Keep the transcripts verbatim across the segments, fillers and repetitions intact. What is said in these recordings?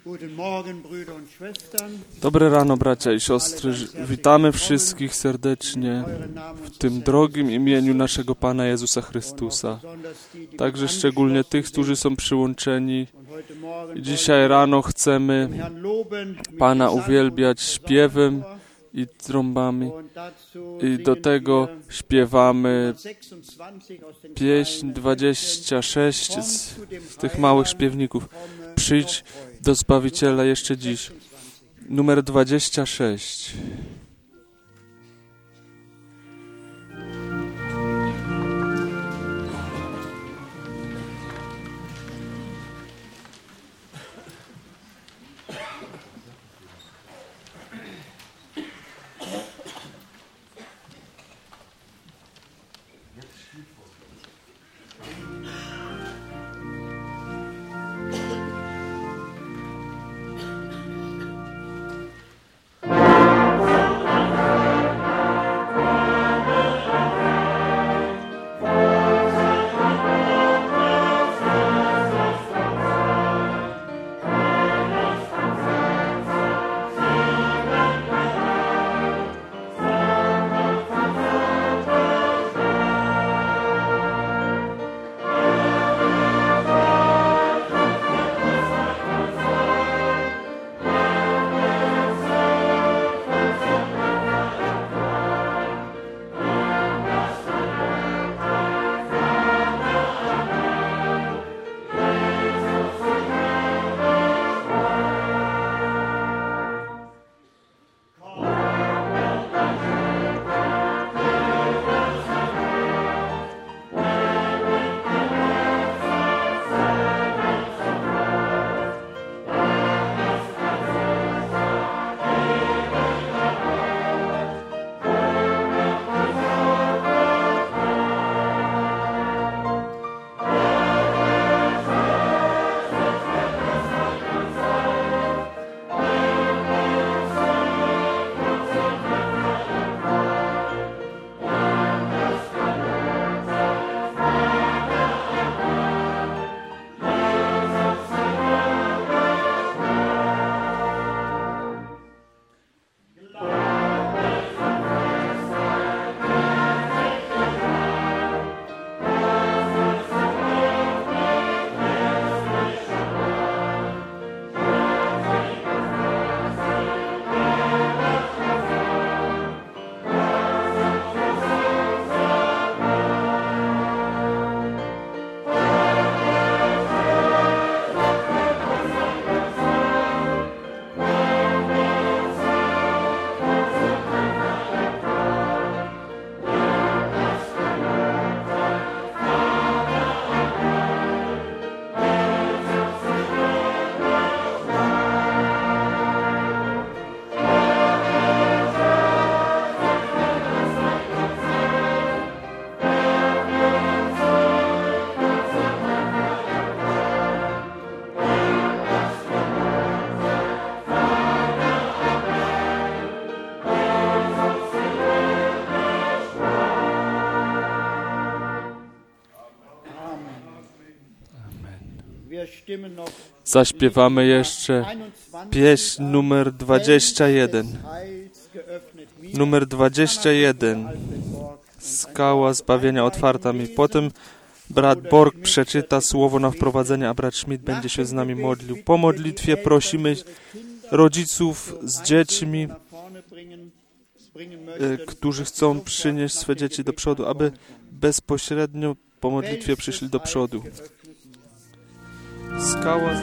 Dobre rano, bracia i siostry. Witamy wszystkich serdecznie w tym drogim imieniu naszego Pana Jezusa Chrystusa. Także szczególnie tych, którzy są przyłączeni. Dzisiaj rano chcemy Pana uwielbiać śpiewem i trąbami. I do tego śpiewamy pieśń dwadzieścia sześć z, z tych małych śpiewników. Przyjdź do Zbawiciela jeszcze dziś. Numer dwadzieścia sześć. Zaśpiewamy jeszcze pieśń numer dwadzieścia jeden. Numer dwadzieścia jeden. Skała zbawienia otwarta mi. Potem brat Borg przeczyta słowo na wprowadzenie, a brat Schmidt będzie się z nami modlił. Po modlitwie prosimy rodziców z dziećmi, którzy chcą przynieść swe dzieci do przodu, aby bezpośrednio po modlitwie przyszli do przodu. Skała.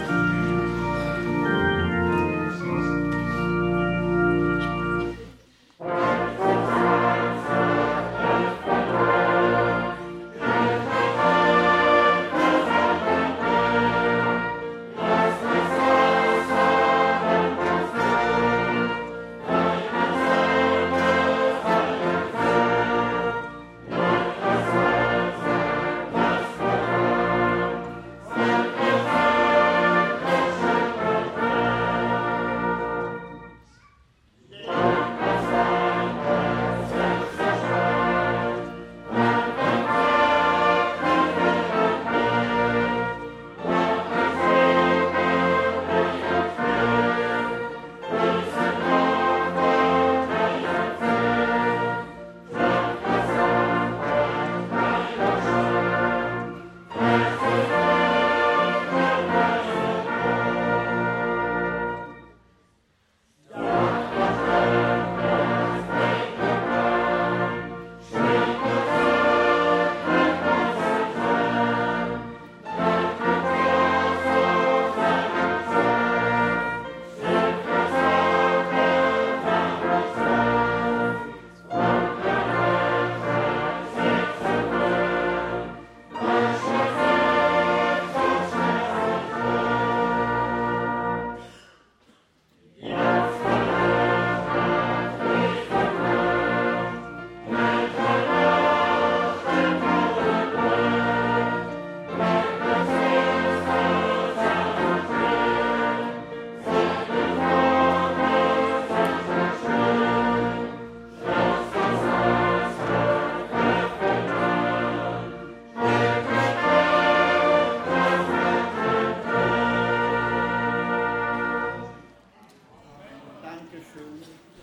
Thank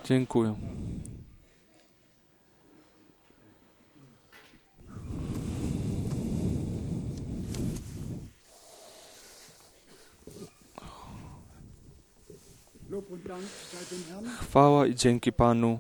Dziękuję. Chwała i dzięki Panu.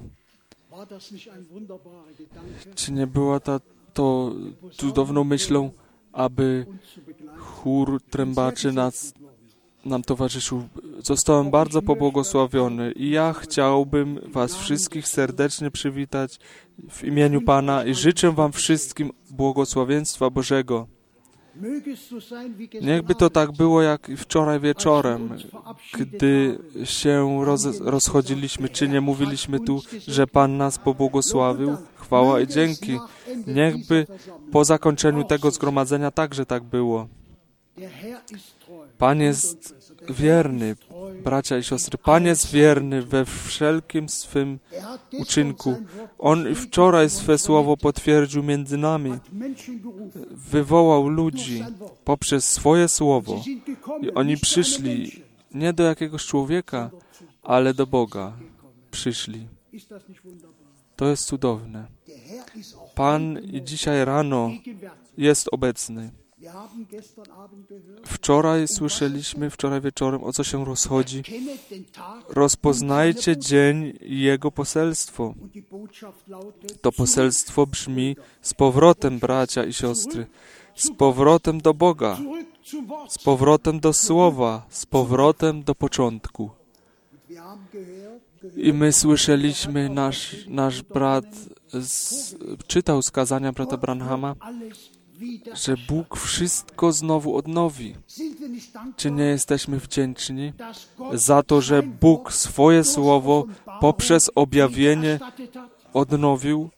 Czy nie była ta, to cudowną myślą, aby chór trębaczy nas, nam towarzyszył? Zostałem bardzo pobłogosławiony i ja chciałbym Was wszystkich serdecznie przywitać w imieniu Pana i życzę Wam wszystkim błogosławieństwa Bożego. Niechby to tak było jak wczoraj wieczorem, gdy się roz, rozchodziliśmy, czy nie mówiliśmy tu, że Pan nas pobłogosławił? Chwała i dzięki. Niechby po zakończeniu tego zgromadzenia także tak było. Pan jest wierny, bracia i siostry. Pan jest wierny we wszelkim swym uczynku. On wczoraj swe słowo potwierdził między nami. Wywołał ludzi poprzez swoje słowo. I oni przyszli nie do jakiegoś człowieka, ale do Boga. Przyszli. To jest cudowne. Pan i dzisiaj rano jest obecny. Wczoraj słyszeliśmy, wczoraj wieczorem, o co się rozchodzi. Rozpoznajcie dzień i jego poselstwo. To poselstwo brzmi z powrotem, bracia i siostry, z powrotem do Boga, z powrotem do Słowa, z powrotem do początku. I my słyszeliśmy, nasz, nasz brat z, czytał z kazania brata Branhama, że Bóg wszystko znowu odnowi. Czy nie jesteśmy wdzięczni za to, że Bóg swoje słowo poprzez objawienie odnowił?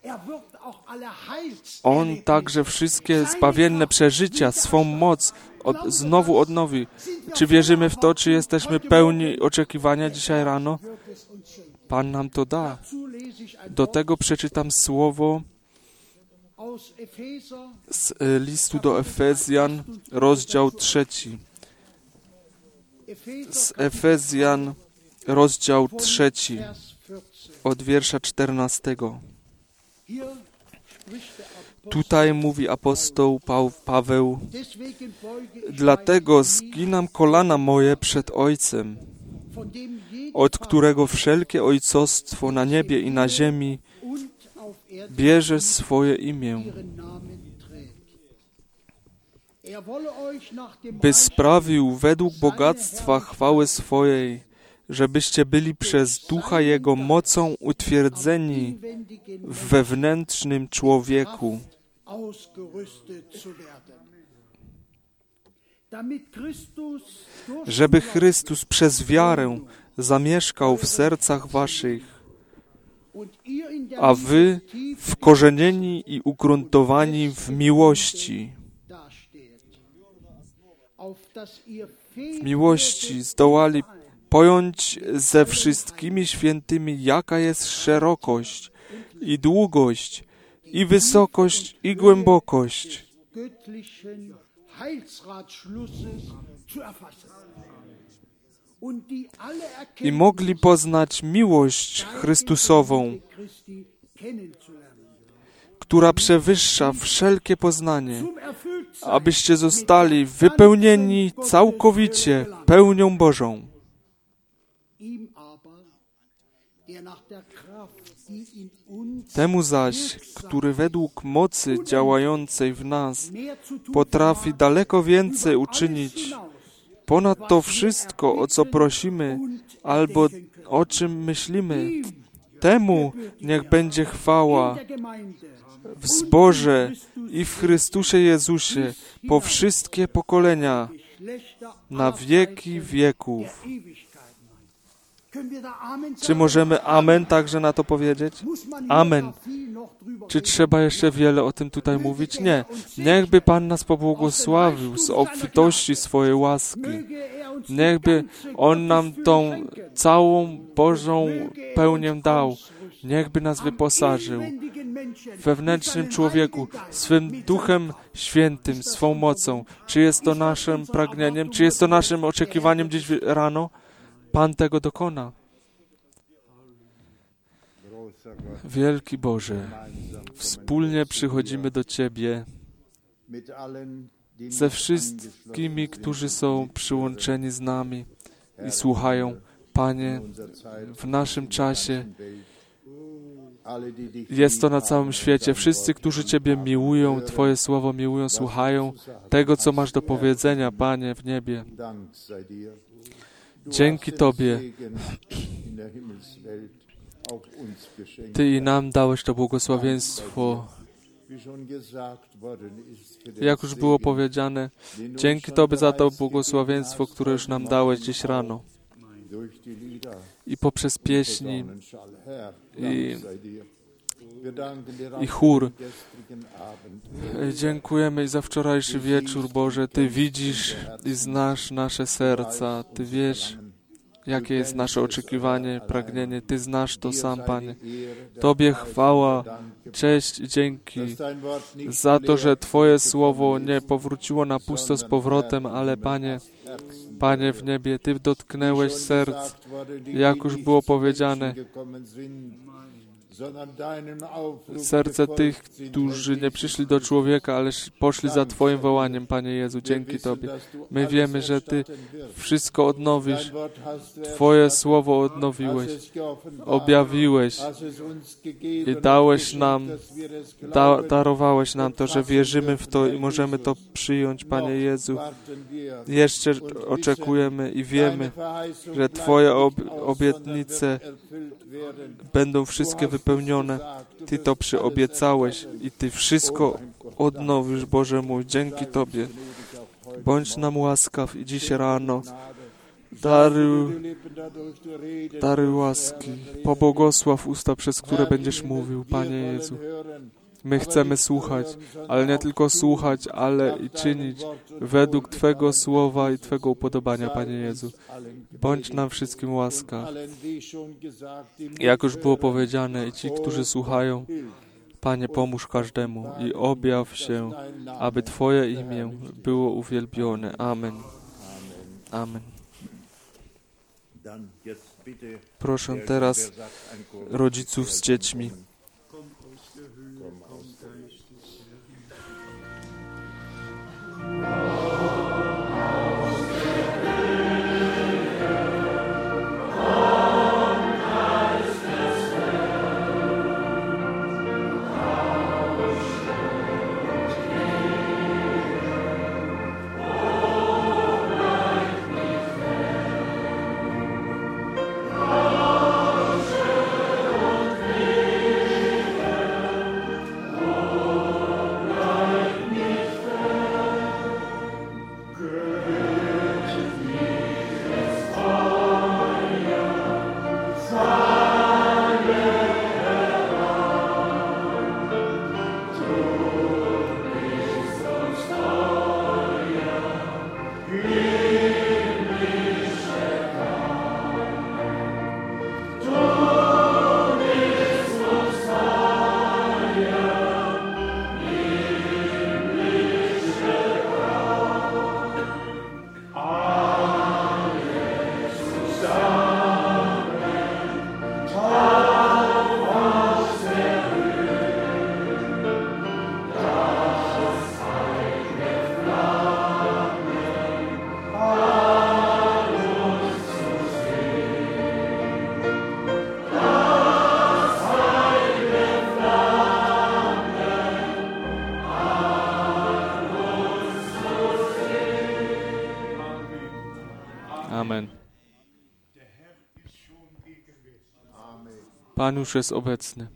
On także wszystkie zbawienne przeżycia, swą moc od, znowu odnowi. Czy wierzymy w to, czy jesteśmy pełni oczekiwania dzisiaj rano? Pan nam to da. Do tego przeczytam słowo z listu do Efezjan, rozdział trzeci. Z Efezjan, rozdział trzeci, od wiersza czternastego. Tutaj mówi apostoł Paweł: dlatego zginam kolana moje przed Ojcem, od którego wszelkie ojcostwo na niebie i na ziemi bierze swoje imię, by sprawił według bogactwa chwały swojej, żebyście byli przez Ducha Jego mocą utwierdzeni w wewnętrznym człowieku, żeby Chrystus przez wiarę zamieszkał w sercach waszych, a wy wkorzenieni i ugruntowani w miłości. W miłości zdołali pojąć ze wszystkimi świętymi, jaka jest szerokość i długość, i wysokość, i głębokość. I mogli poznać miłość Chrystusową, która przewyższa wszelkie poznanie, abyście zostali wypełnieni całkowicie pełnią Bożą. Temu zaś, który według mocy działającej w nas potrafi daleko więcej uczynić ponad to wszystko, o co prosimy, albo o czym myślimy, temu niech będzie chwała w zborze i w Chrystusie Jezusie po wszystkie pokolenia, na wieki wieków. Czy możemy amen także na to powiedzieć? Amen. Czy trzeba jeszcze wiele o tym tutaj mówić? Nie. Niechby Pan nas pobłogosławił z obfitości swojej łaski. Niechby On nam tą całą Bożą pełnię dał. Niechby nas wyposażył w wewnętrznym człowieku, swym Duchem Świętym, swą mocą. Czy jest to naszym pragnieniem? Czy jest to naszym oczekiwaniem dziś rano? Pan tego dokona. Wielki Boże, wspólnie przychodzimy do Ciebie ze wszystkimi, którzy są przyłączeni z nami i słuchają. Panie, w naszym czasie jest to na całym świecie. Wszyscy, którzy Ciebie miłują, Twoje słowo miłują, słuchają tego, co masz do powiedzenia, Panie, w niebie. Dzięki Tobie Ty i nam dałeś to błogosławieństwo. Jak już było powiedziane, dzięki Tobie za to błogosławieństwo, które już nam dałeś dziś rano. I poprzez pieśni i, i chór. Dziękujemy i za wczorajszy wieczór, Boże. Ty widzisz i znasz nasze serca. Ty wiesz, jakie jest nasze oczekiwanie, pragnienie. Ty znasz to sam, Panie. Tobie chwała, cześć i dzięki za to, że Twoje słowo nie powróciło na pusto z powrotem, ale Panie, Panie w niebie, Ty dotknęłeś serc, jak już było powiedziane, serce tych, którzy nie przyszli do człowieka, ale poszli za Twoim wołaniem, Panie Jezu, dzięki Tobie. My wiemy, że Ty wszystko odnowisz, Twoje słowo odnowiłeś, objawiłeś i dałeś nam, da, darowałeś nam to, że wierzymy w to i możemy to przyjąć, Panie Jezu. Jeszcze oczekujemy i wiemy, że Twoje ob, obietnice będą wszystkie wypełnione. Ty to przyobiecałeś i Ty wszystko odnowisz, Boże mój. Dzięki Tobie. Bądź nam łaskaw i dziś rano daruj, daruj łaski. Pobłogosław usta, przez które będziesz mówił, Panie Jezu. My chcemy słuchać, ale nie tylko słuchać, ale i czynić według Twego słowa i Twego upodobania, Panie Jezu. Bądź nam wszystkim łaskaw. Jak już było powiedziane, i ci, którzy słuchają, Panie, pomóż każdemu i objaw się, aby Twoje imię było uwielbione. Amen. Amen. Proszę teraz rodziców z dziećmi. Amen. Pan już jest obecny.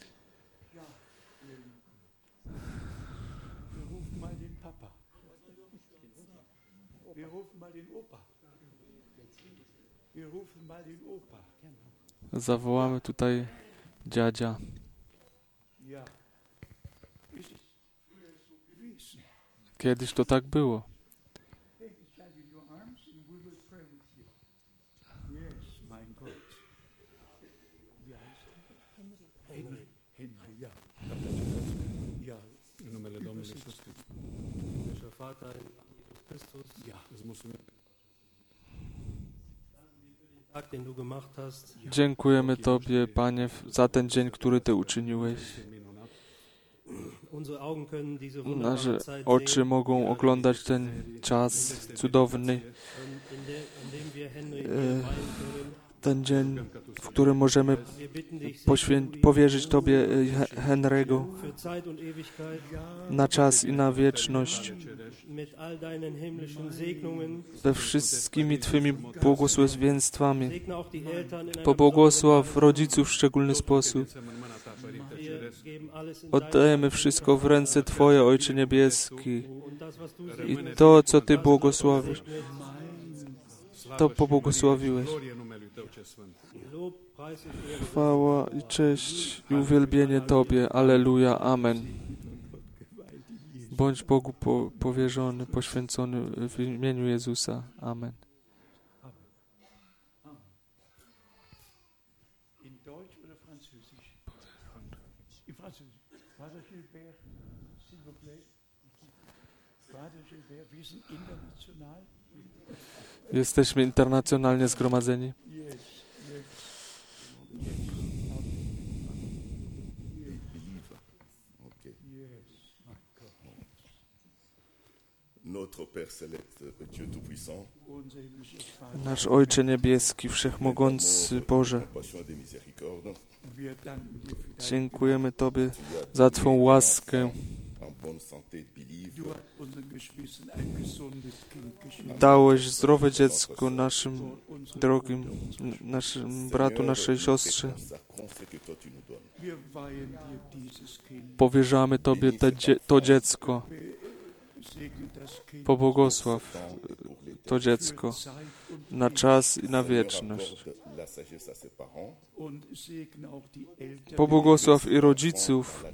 Zawołamy tutaj dziadzia. Kiedyś to tak było. Dziękujemy Tobie, Panie, za ten dzień, który Ty uczyniłeś. Nasze oczy mogą oglądać ten czas cudowny, ten dzień, w którym możemy poświę- powierzyć Tobie Henry'ego na czas i na wieczność, ze wszystkimi Twymi błogosławieństwami. Pobłogosław rodziców w szczególny sposób. Oddajemy wszystko w ręce Twoje, Ojcze Niebieski. I to, co Ty błogosławisz, to pobłogosławiłeś. Chwała i cześć i uwielbienie Tobie. Alleluja. Amen. Bądź Bogu po, powierzony, poświęcony w imieniu Jezusa. Amen. Jesteśmy internacjonalnie zgromadzeni. Nasz Ojcze Niebieski, Wszechmogący Boże, dziękujemy Tobie za Twą łaskę. Dałeś zdrowe dziecko naszym drogim, naszym bratu, naszej siostrze. Powierzamy Tobie te, to dziecko. Pobłogosław to dziecko na czas i na wieczność. Pobłogosław i rodziców.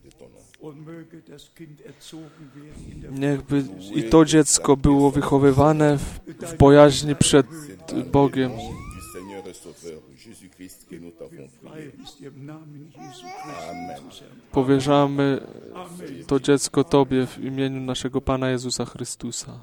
Niechby i to dziecko było wychowywane w, w bojaźni przed Bogiem. Powierzamy to dziecko Tobie w imieniu naszego Pana Jezusa Chrystusa.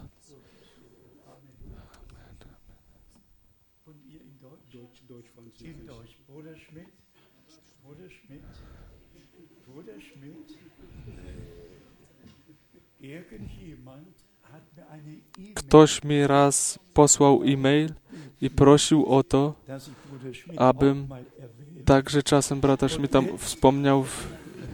Ktoś mi raz posłał e-mail i prosił o to, abym także czasem brata Schmidta wspomniał w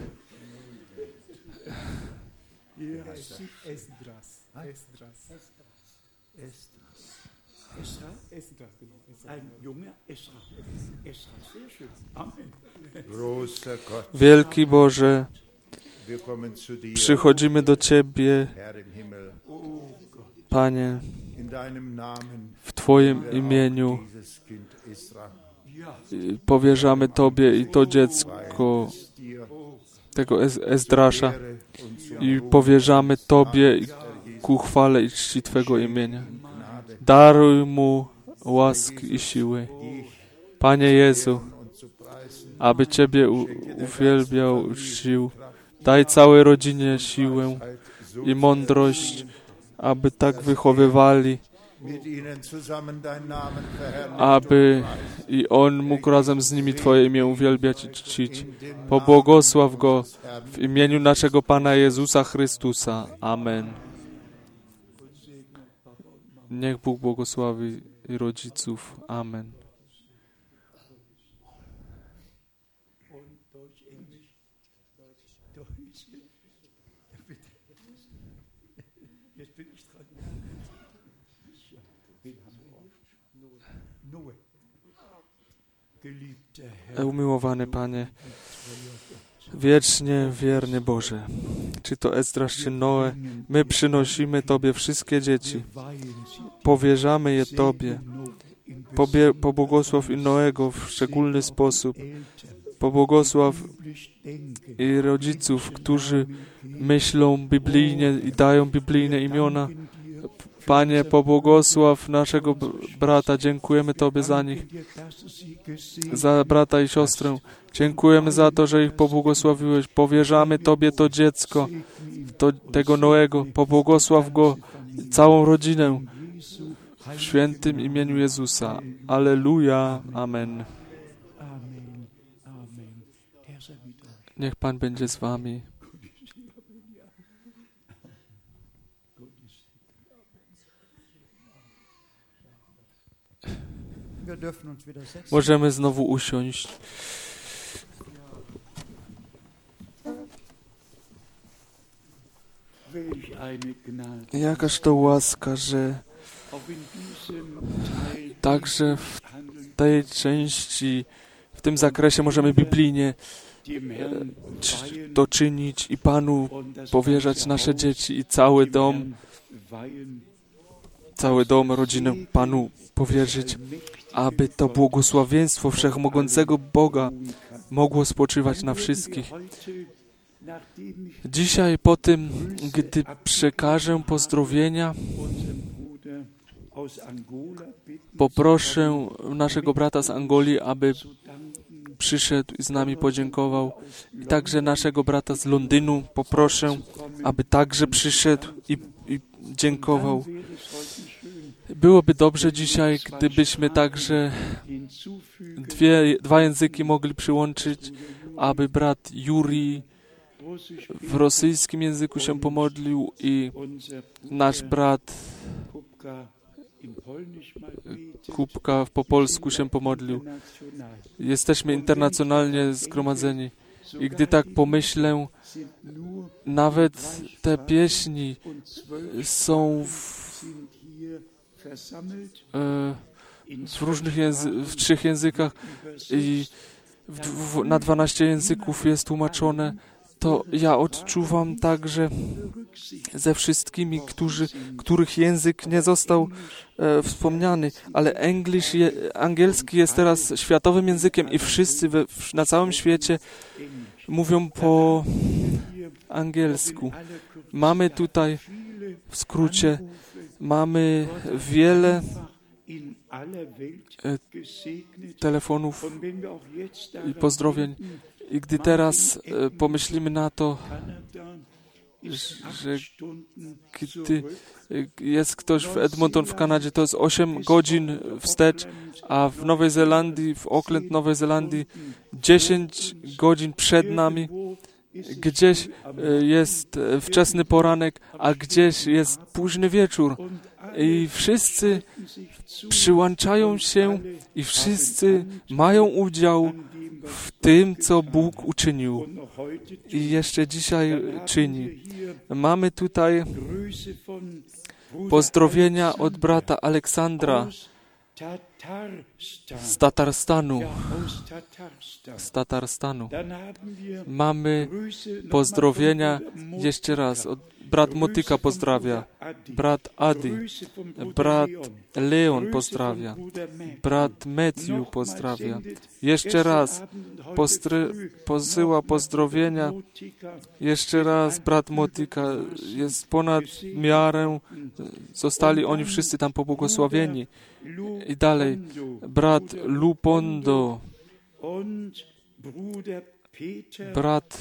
Wielki Boże, przychodzimy do Ciebie, Panie, w Twoim imieniu. Powierzamy Tobie i to dziecko, tego Ezdrasza, i powierzamy Tobie ku chwale i czci Twego imienia. Daruj mu łaski i siły. Panie Jezu, aby Ciebie u- uwielbiał, czcił. Daj całej rodzinie siłę i mądrość, aby tak wychowywali, aby i on mógł razem z nimi Twoje imię uwielbiać i czcić. Pobłogosław go w imieniu naszego Pana Jezusa Chrystusa. Amen. Niech Bóg błogosławi i rodziców. Amen. Umiłowany Panie, wiecznie wierny Boże, czy to Ezdrasz, czy Noe, my przynosimy Tobie wszystkie dzieci, powierzamy je Tobie. Pobie, pobłogosław i Noego w szczególny sposób, pobłogosław i rodziców, którzy myślą biblijnie i dają biblijne imiona. Panie, pobłogosław naszego brata, dziękujemy Tobie za nich, za brata i siostrę. Dziękujemy za to, że ich pobłogosławiłeś. Powierzamy Tobie to dziecko, to, tego Noego. Pobłogosław go, całą rodzinę. w świętym imieniu Jezusa. Alleluja. Amen. Niech Pan będzie z wami. Możemy znowu usiąść. Jakaż to łaska, że także w tej części, w tym zakresie możemy biblijnie to czynić i Panu powierzać nasze dzieci i cały dom, cały dom, rodzinę Panu powierzyć, aby to błogosławieństwo Wszechmogącego Boga mogło spoczywać na wszystkich. Dzisiaj po tym, gdy przekażę pozdrowienia, poproszę naszego brata z Angolii, aby przyszedł i z nami podziękował. I także naszego brata z Londynu poproszę, aby także przyszedł i, i dziękował. Byłoby dobrze dzisiaj, gdybyśmy także dwie, dwa języki mogli przyłączyć, aby brat Juri w rosyjskim języku się pomodlił i nasz brat Kubka po polsku się pomodlił. Jesteśmy internacjonalnie zgromadzeni. I gdy tak pomyślę, nawet te pieśni są w, e, w różnych języ- w trzech językach i w, w, na dwanaście języków jest tłumaczone. To ja odczuwam także ze wszystkimi, którzy, których język nie został e, wspomniany, ale English je, angielski jest teraz światowym językiem i wszyscy we, na całym świecie mówią po angielsku. Mamy tutaj w skrócie, mamy wiele e, telefonów i pozdrowień. I gdy teraz e, pomyślimy na to, że gdy jest ktoś w Edmonton w Kanadzie, to jest osiem godzin wstecz, a w Nowej Zelandii, w Auckland, Nowej Zelandii dziesięć godzin przed nami. Gdzieś jest wczesny poranek, a gdzieś jest późny wieczór. I wszyscy przyłączają się i wszyscy mają udział w tym, co Bóg uczynił i jeszcze dzisiaj czyni. Mamy tutaj pozdrowienia od brata Aleksandra z Tatarstanu. Z Tatarstanu. Mamy pozdrowienia jeszcze raz od brat Motyka pozdrawia, brat Adi, brat Leon pozdrawia, brat Matthew pozdrawia. Jeszcze raz postry, posyła pozdrowienia. Jeszcze raz brat Motyka jest ponad miarę. Zostali oni wszyscy tam pobłogosławieni. I dalej brat Lupondo, brat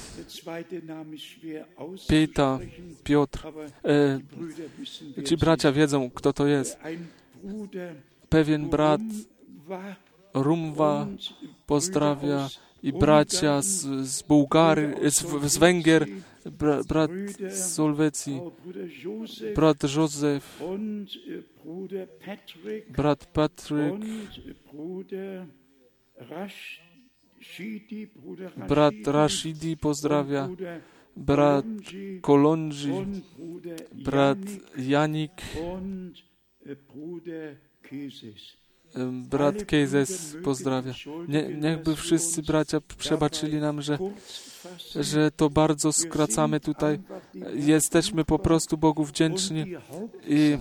Peter, Piotr. E, ci bracia wiedzą, kto to jest. Pewien brat Rumwa pozdrawia i bracia z, z Bułgary, z, z Węgier, bra, brat z Solwecji, brat Józef, brat Patryk, brat Rashidi pozdrawia, brat Kolonji, brat Janik, brat Kejzes pozdrawia. Nie, niechby wszyscy bracia przebaczyli nam, że, że to bardzo skracamy tutaj. Jesteśmy po prostu Bogu wdzięczni i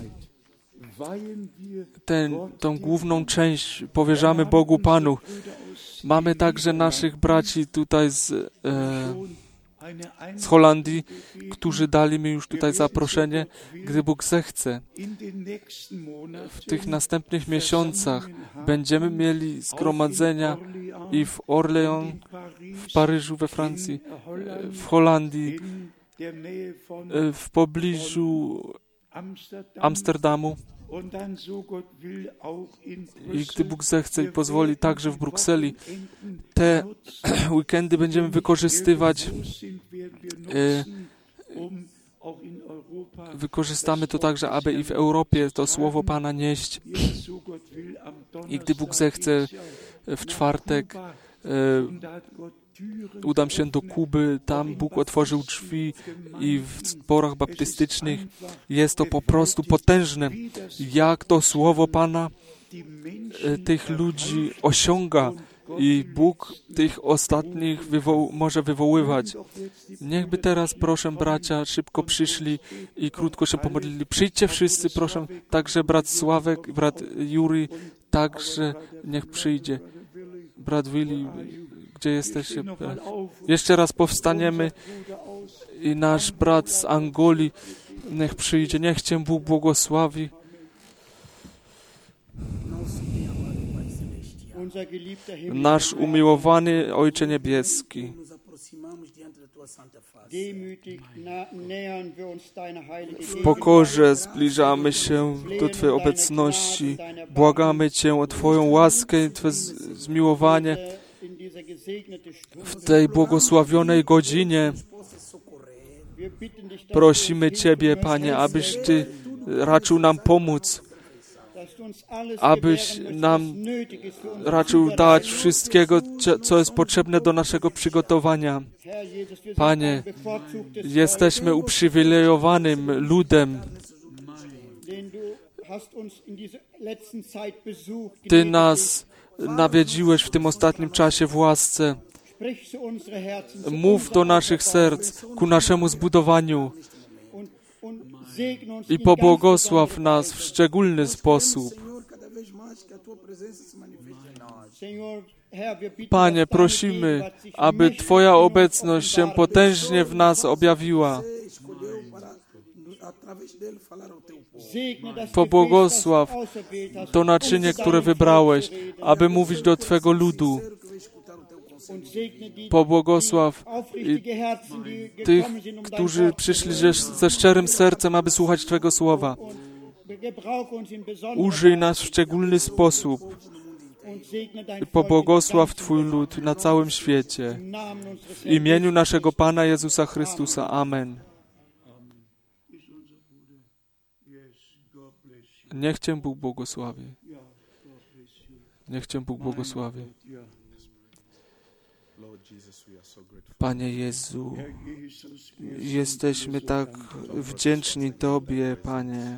ten, tą główną część powierzamy Bogu Panu. Mamy także naszych braci tutaj z, e, z Holandii, którzy dali mi już tutaj zaproszenie, gdy Bóg zechce. W tych następnych miesiącach będziemy mieli zgromadzenia i w Orléans, w Paryżu, we Francji, w Holandii, w pobliżu Amsterdamu I gdy Bóg zechce i pozwoli, także w Brukseli, te weekendy będziemy wykorzystywać, e, wykorzystamy to także, aby i w Europie to Słowo Pana nieść. I gdy Bóg zechce, w czwartek e, udam się do Kuby, tam Bóg otworzył drzwi i w zborach baptystycznych jest to po prostu potężne, jak to Słowo Pana e, tych ludzi osiąga i Bóg tych ostatnich wywoł- może wywoływać. Niechby teraz, proszę bracia, szybko przyszli i krótko się pomodlili. Przyjdźcie wszyscy, proszę, także brat Sławek, brat Juri, także niech przyjdzie. Brat Willi, gdzie jesteście? Jeszcze raz powstaniemy i nasz brat z Angolii niech przyjdzie. Niech Cię Bóg błogosławi. Nasz umiłowany Ojcze Niebieski, w pokorze zbliżamy się do Twojej obecności. Błagamy Cię o Twoją łaskę i Twoje zmiłowanie w tej błogosławionej godzinie. Prosimy Ciebie, Panie, abyś Ty raczył nam pomóc, abyś nam raczył dać wszystkiego, co jest potrzebne do naszego przygotowania. Panie, jesteśmy uprzywilejowanym ludem. Ty nas nawiedziłeś w tym ostatnim czasie w łasce. Mów do naszych serc, ku naszemu zbudowaniu i pobłogosław nas w szczególny sposób. Panie, prosimy, aby Twoja obecność się potężnie w nas objawiła. Pobłogosław to naczynie, które wybrałeś, aby mówić do Twego ludu. Pobłogosław i tych, którzy przyszli ze, ze szczerym sercem, aby słuchać Twego słowa. Użyj nas w szczególny sposób i pobłogosław Twój lud na całym świecie. W imieniu naszego Pana Jezusa Chrystusa. Amen. Niech Cię Bóg błogosławi. Niech Cię Bóg błogosławi. Panie Jezu, jesteśmy tak wdzięczni Tobie, Panie,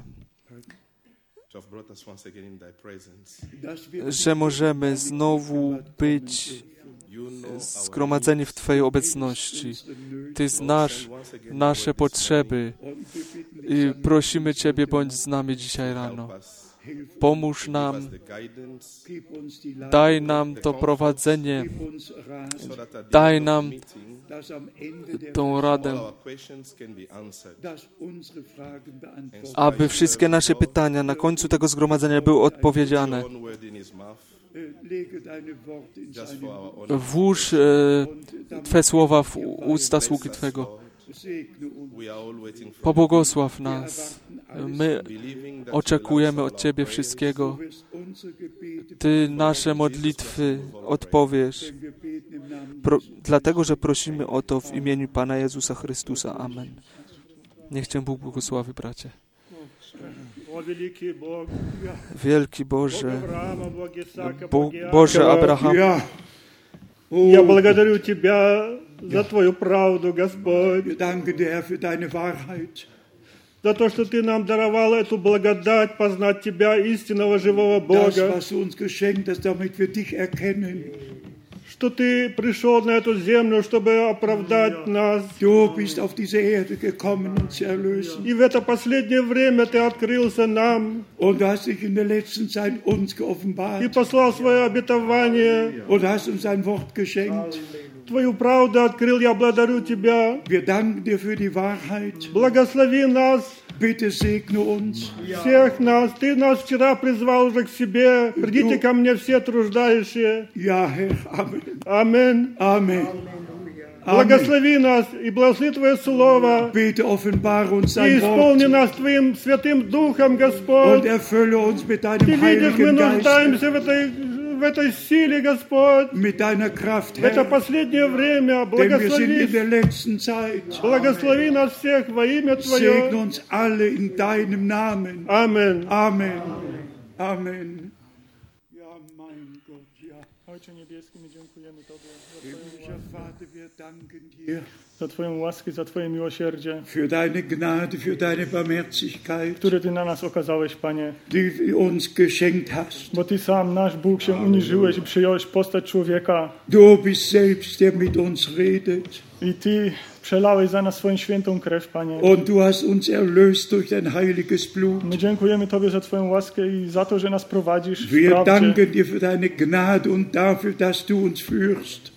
że możemy znowu być zgromadzeni w Twojej obecności. Ty znasz nasze potrzeby i prosimy Ciebie, bądź z nami dzisiaj rano. Pomóż nam, daj nam to prowadzenie, daj nam tą radę, aby wszystkie nasze pytania na końcu tego zgromadzenia były odpowiedziane. Włóż e, Twe słowa w usta sługi Twego. Pobłogosław nas. My oczekujemy od Ciebie wszystkiego. Ty nasze modlitwy odpowiesz. Pro, dlatego, że prosimy o to w imieniu Pana Jezusa Chrystusa. Amen. Niech Cię Bóg błogosławi, bracie. Wielki Boże, Bo, Boże Abraham, Я благодарю Тебя за Твою правду, Господь. Danke dir, Herr, für deine Wahrheit. За то, что Ты нам даровал эту благодать познать Тебя, истинного живого Бога. Das, was du uns geschenkt hast, damit wir dich erkennen. Что Ты пришел на эту землю, чтобы оправдать нас. Du bist auf diese Erde gekommen, uns zu erlösen. И в это последнее время Ты открылся нам. Und du hast dich in der letzten Zeit uns geoffenbart. И послал свое обетование. Und hast uns ein Wort geschenkt. Твою правду открыл, я благодарю Тебя. Wir danken dir für die Wahrheit. Благослови нас. Bitte segne uns. Всех нас. Ты нас вчера призвал уже к себе. Придите ко мне все труждающие. Ja, Herr. Amen. Amen. Amen. Благослови нас и благослови Твое Слово. Bitte offenbare uns И dein исполни Wort нас Твоим Святым Духом, und Господь. erfülle uns mit Ты deinem видишь, мы Heiligen Geist, нуждаемся в этой, в этой силе, Господь. mit deiner Kraft, В это Herr, последнее время denn wir sind in благослови, der letzten Zeit. благослови нас всех во имя Segne Твое. uns alle in deinem Namen. Amen. Amen. Amen. Ja, mein Gott, ja. Ojcze Niebieski, my dziękujemy Tobie Himmlischer Vater, wir danken dir za Twoją łaskę, za Twoje miłosierdzie, für deine Gnade, für deine Barmherzigkeit, które Ty na nas okazałeś, Panie. die du uns geschenkt hast. Bo Ty sam, nasz Bóg, się uniżyłeś i przyjąłeś postać człowieka. Du bist selbst, der mit uns redet. I Ty przelałeś za nas swoją świętą krew, Panie. Und du hast uns erlöst durch dein heiliges Blut. My dziękujemy Tobie za Twoją łaskę i za to, że nas prowadzisz w Wir prawdzie. danken dir für deine Gnade und dafür, dass du uns führst.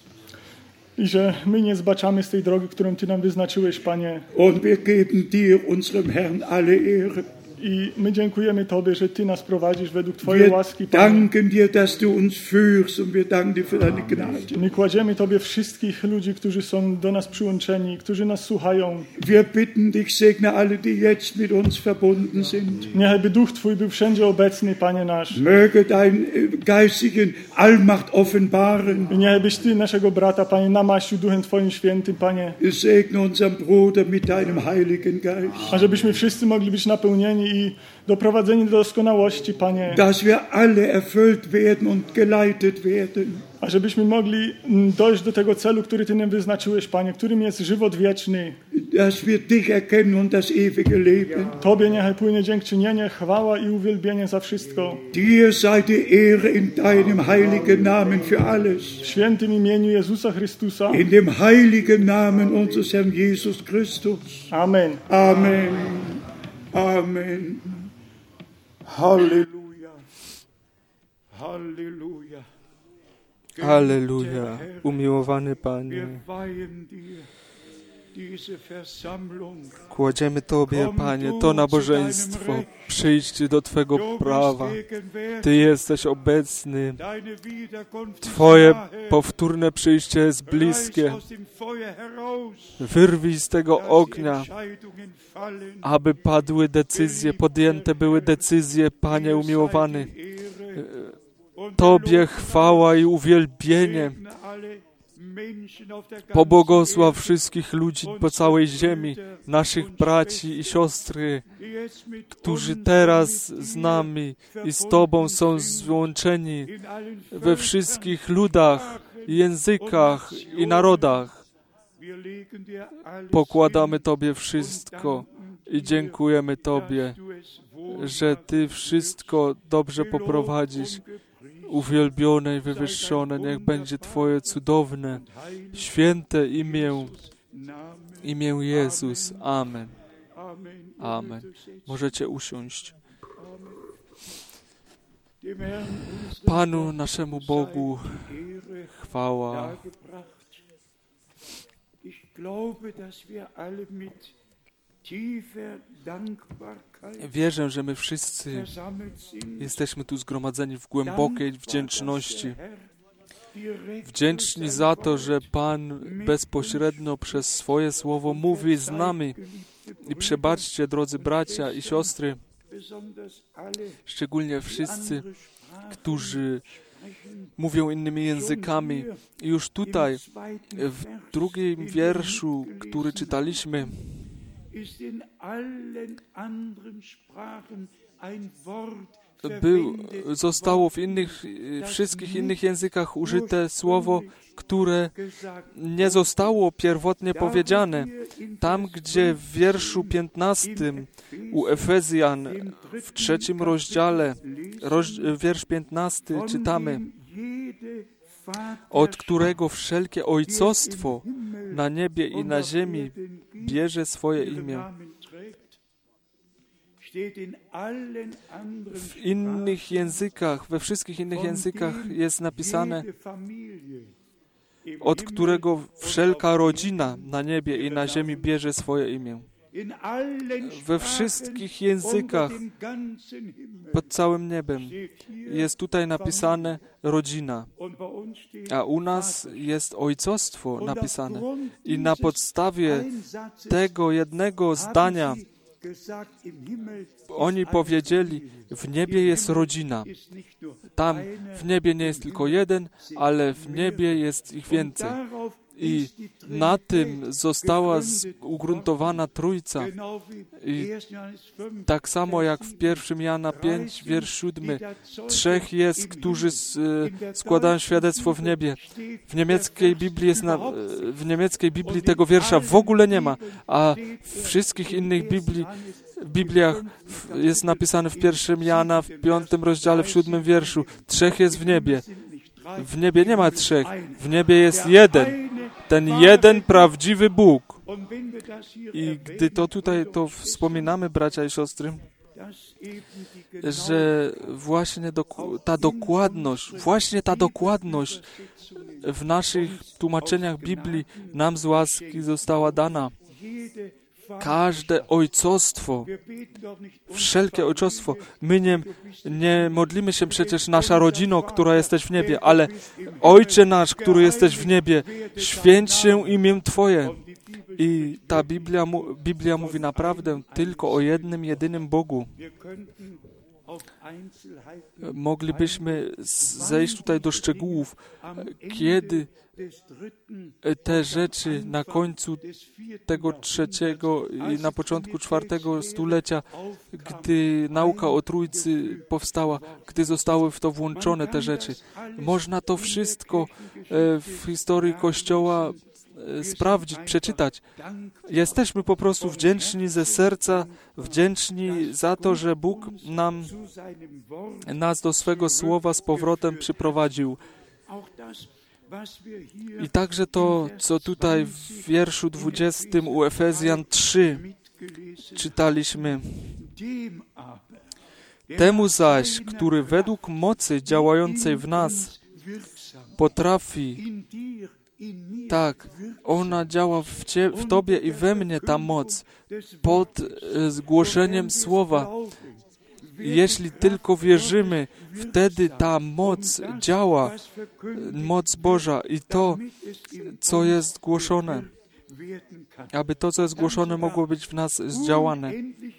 I że my nie zbaczamy z tej drogi, którą Ty nam wyznaczyłeś, Panie. Und wir geben dir, unserem Herrn, alle Ehre. I my dziękujemy Tobie, że Ty nas prowadzisz według Twojej Wir łaski, Panie. danken dir, dass du uns führst und wir danken dir für deine Gnade. My kładziemy Tobie wszystkich ludzi, którzy są do nas przyłączeni, którzy nas słuchają. Wir bitten dich, segne alle, die jetzt mit uns verbunden sind. Niechaj Duch Twój był wszędzie obecny, Panie nasz. Möge dein äh, geistigen Allmacht offenbaren. I niechaj byś Ty naszego brata, Panie, namaścił Duchem Twoim Świętym, Panie. Segne unseren Bruder mit deinem Heiligen Geist. A żebyśmy wszyscy mogli być napełnieni i doprowadzeni do doskonałości, Panie. Dass wir alle erfüllt werden und geleitet werden. A żebyśmy mogli mm, dojść do tego celu, który Ty nam wyznaczyłeś, Panie, którym jest żywot wieczny. Dass wir dich erkennen und das ewige Leben. Tobie niechaj płynie dziękczynienie, chwała i uwielbienie za wszystko. Dir sei die Ehre in deinem heiligen Namen für alles. W świętym imieniu Jezusa Chrystusa. In dem heiligen Namen unseres Herrn Jesus Christus. Amen. Amen. Amen. Halleluja. Halleluja. Halleluja, umiłowany Panie. Wir weihen dir diese Versammlung. Kładziemy Tobie, Panie, to nabożeństwo. Przyjdź do Twego prawa. Ty jesteś obecny. Twoje powtórne przyjście jest bliskie. Wyrwij z tego ognia, aby padły decyzje, podjęte były decyzje, Panie umiłowany. Tobie chwała i uwielbienie. Pobłogosław wszystkich ludzi po całej ziemi, naszych braci i siostry, którzy teraz z nami i z Tobą są złączeni we wszystkich ludach, językach i narodach. Pokładamy Tobie wszystko i dziękujemy Tobie, że Ty wszystko dobrze poprowadzisz. Uwielbione i wywyższone, niech będzie Twoje cudowne, święte imię, imię Jezus. Amen. Amen. Możecie usiąść. Panu naszemu Bogu chwała. Wierzę, że my wszyscy jesteśmy tu zgromadzeni w głębokiej wdzięczności. Wdzięczni za to, że Pan bezpośrednio przez swoje słowo mówi z nami. I przebaczcie, drodzy bracia i siostry, szczególnie wszyscy, którzy mówią innymi językami. I już tutaj, w drugim wierszu, który czytaliśmy, Był, zostało w innych, wszystkich innych językach użyte słowo, które nie zostało pierwotnie powiedziane. Tam, gdzie w wierszu piętnastym u Efezjan w trzecim rozdziale, roz, wiersz piętnasty, czytamy: od którego wszelkie ojcostwo na niebie i na ziemi bierze swoje imię. W innych językach, we wszystkich innych językach jest napisane, od którego wszelka rodzina na niebie i na ziemi bierze swoje imię. we wszystkich językach pod całym niebem. Jest tutaj napisane rodzina, a u nas jest ojcostwo napisane. I na podstawie tego jednego zdania oni powiedzieli, w niebie jest rodzina. Tam w niebie nie jest tylko jeden, ale w niebie jest ich więcej. I na tym została ugruntowana Trójca. I tak samo jak w pierwszym Jana piątym, wiersz siódmy, trzech jest, którzy składają świadectwo w niebie. W niemieckiej Biblii jest na, w niemieckiej Biblii tego wiersza w ogóle nie ma, a w wszystkich innych Biblii, Bibliach jest napisane w pierwszym Jana, w piątym rozdziale, w siódmym wierszu. Trzech jest w niebie. W niebie nie ma trzech. W niebie jest jeden. Ten jeden prawdziwy Bóg. I gdy to tutaj to wspominamy, bracia i siostry, że właśnie doku- ta dokładność, właśnie ta dokładność w naszych tłumaczeniach Biblii nam z łaski została dana. Każde ojcostwo, wszelkie ojcostwo. My nie, nie modlimy się przecież nasza rodzino, która jesteś w niebie, ale Ojcze nasz, który jesteś w niebie, święć się imię Twoje. I ta Biblia, Biblia mówi naprawdę tylko o jednym, jedynym Bogu. Moglibyśmy zejść tutaj do szczegółów, kiedy te rzeczy na końcu tego trzeciego i na początku czwartego stulecia, gdy nauka o Trójcy powstała, gdy zostały w to włączone te rzeczy. Można to wszystko w historii Kościoła sprawdzić, przeczytać. Jesteśmy po prostu wdzięczni ze serca, wdzięczni za to, że Bóg nam, nas do swego słowa z powrotem przyprowadził. I także to, co tutaj w wierszu dwudziestym u Efezjan trzy czytaliśmy. Temu zaś, który według mocy działającej w nas potrafi, tak, ona działa w, cie, w Tobie i we mnie, ta moc, pod e, zgłoszeniem słowa. Jeśli tylko wierzymy, wtedy ta moc działa, moc Boża i to, co jest głoszone, aby to, co jest głoszone, mogło być w nas zdziałane.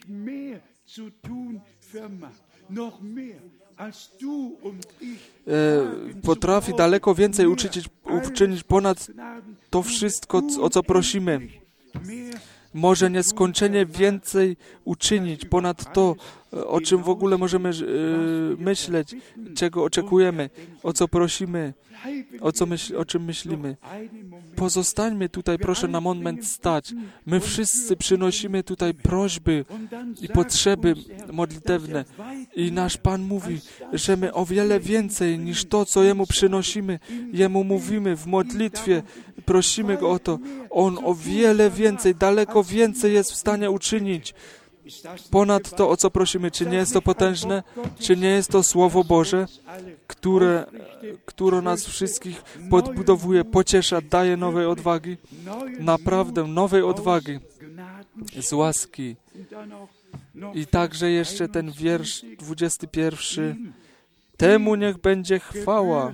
E, potrafi daleko więcej uczynić, uczynić ponad to wszystko, o co prosimy. Może nieskończenie więcej uczynić ponad to, o czym w ogóle możemy yy, myśleć, czego oczekujemy, o co prosimy, o, co myśl, o czym myślimy. Pozostańmy tutaj, proszę, na moment stać. My wszyscy przynosimy tutaj prośby i potrzeby modlitewne. I nasz Pan mówi, że my o wiele więcej niż to, co Jemu przynosimy, Jemu mówimy w modlitwie, prosimy Go o to. On o wiele więcej, daleko więcej jest w stanie uczynić. Ponad to, o co prosimy. Czy nie jest to potężne? Czy nie jest to Słowo Boże, które, które nas wszystkich podbudowuje, pociesza, daje nowej odwagi? Naprawdę nowej odwagi z łaski. I także jeszcze ten wiersz dwudziesty pierwszy. Temu niech będzie chwała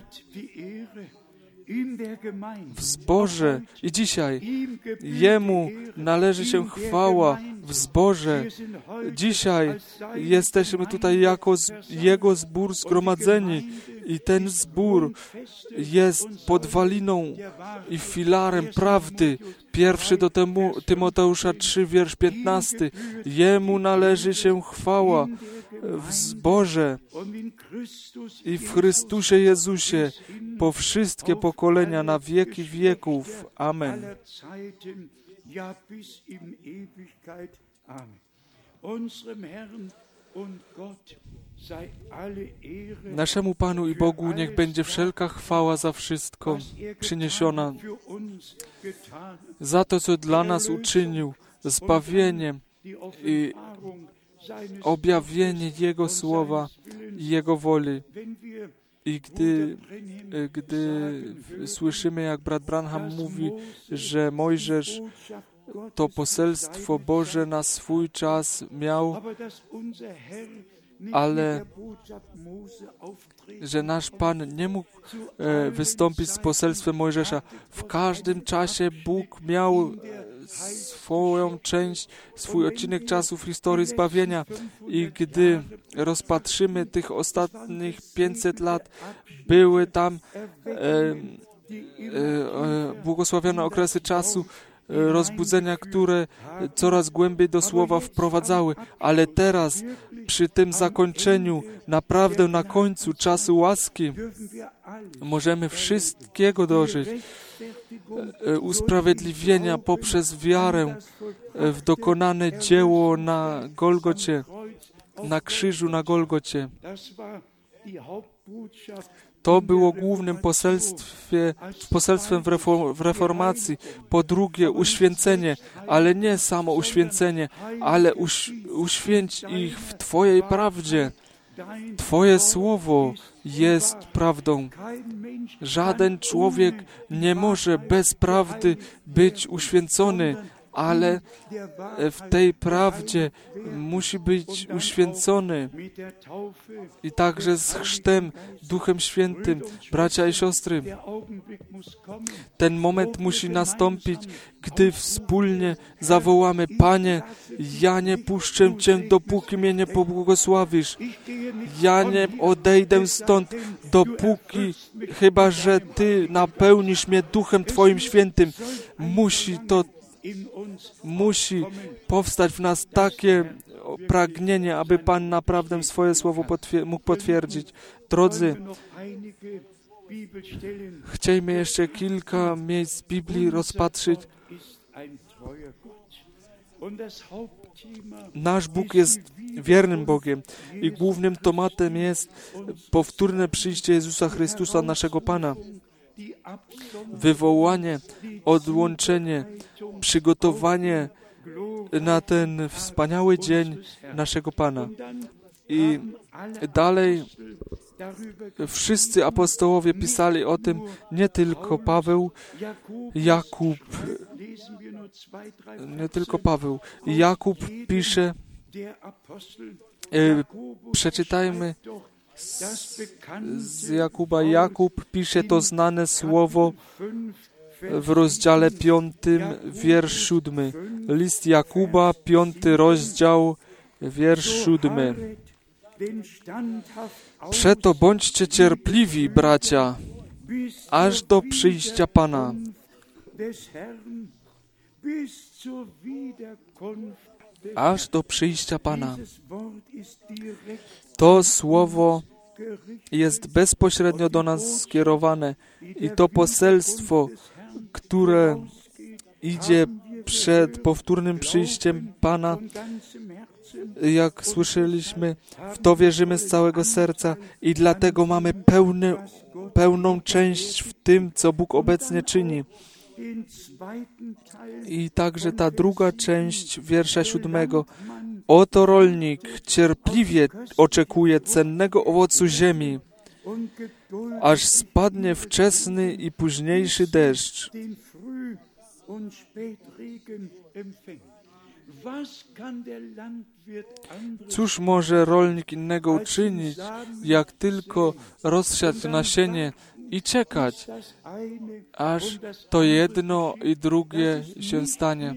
w zborze i dzisiaj. Jemu należy się chwała w zborze. Dzisiaj jesteśmy tutaj jako z, Jego zbór zgromadzeni i ten zbór jest podwaliną i filarem prawdy. Pierwszy do temu, Tymoteusza trzy, wiersz piętnasty. Jemu należy się chwała w zborze i w Chrystusie Jezusie po wszystkie pokolenia na wieki wieków. Amen. Naszemu Panu i Bogu niech będzie wszelka chwała za wszystko przyniesiona, za to, co dla nas uczynił, zbawieniem i objawienie Jego Słowa i Jego woli. I gdy, gdy słyszymy, jak brat Branham mówi, że Mojżesz to poselstwo Boże na swój czas miał, ale że nasz Pan nie mógł e, wystąpić z poselstwem Mojżesza. W każdym czasie Bóg miał swoją część, swój odcinek czasu w historii zbawienia. I gdy rozpatrzymy tych ostatnich pięćset lat, były tam e, e, e, błogosławione okresy czasu, rozbudzenia, które coraz głębiej do słowa wprowadzały, ale teraz, przy tym zakończeniu, naprawdę na końcu czasu łaski, możemy wszystkiego dożyć. Usprawiedliwienia poprzez wiarę w dokonane dzieło na Golgocie, na krzyżu na Golgocie. To było głównym poselstwie, poselstwem w, reform, w reformacji. Po drugie, uświęcenie, ale nie samo uświęcenie, ale uś, uświęć ich w Twojej prawdzie. Twoje słowo jest prawdą. Żaden człowiek nie może bez prawdy być uświęcony, ale w tej prawdzie musi być uświęcony. I także z chrztem Duchem Świętym. Bracia i siostry, ten moment musi nastąpić, gdy wspólnie zawołamy: Panie, ja nie puszczę Cię, dopóki mnie nie pobłogosławisz. Ja nie odejdę stąd, dopóki, chyba że Ty napełnisz mnie Duchem Twoim Świętym. Musi to Musi powstać w nas takie pragnienie, aby Pan naprawdę swoje słowo potwier- mógł potwierdzić. Drodzy, chcielibyśmy jeszcze kilka miejsc z Biblii rozpatrzyć. Nasz Bóg jest wiernym Bogiem i głównym tematem jest powtórne przyjście Jezusa Chrystusa, naszego Pana. Wywołanie, odłączenie, przygotowanie na ten wspaniały dzień naszego Pana. I dalej wszyscy apostołowie pisali o tym, nie tylko Paweł, Jakub, nie tylko Paweł. Jakub pisze, e, przeczytajmy z, z Jakuba. Jakub pisze to znane słowo w rozdziale piątym, wiersz siódmy. List Jakuba, piąty rozdział, wiersz siódmy. Przeto bądźcie cierpliwi, bracia, aż do przyjścia Pana. Aż do przyjścia Pana. To słowo jest bezpośrednio do nas skierowane i to poselstwo, które idzie przed powtórnym przyjściem Pana, jak słyszeliśmy, w to wierzymy z całego serca i dlatego mamy pełny, pełną część w tym, co Bóg obecnie czyni. I także ta druga część wiersza siódmego. Oto rolnik cierpliwie oczekuje cennego owocu ziemi, aż spadnie wczesny i późniejszy deszcz. Cóż może rolnik innego uczynić, jak tylko rozsiać nasienie i czekać, aż to jedno i drugie się stanie.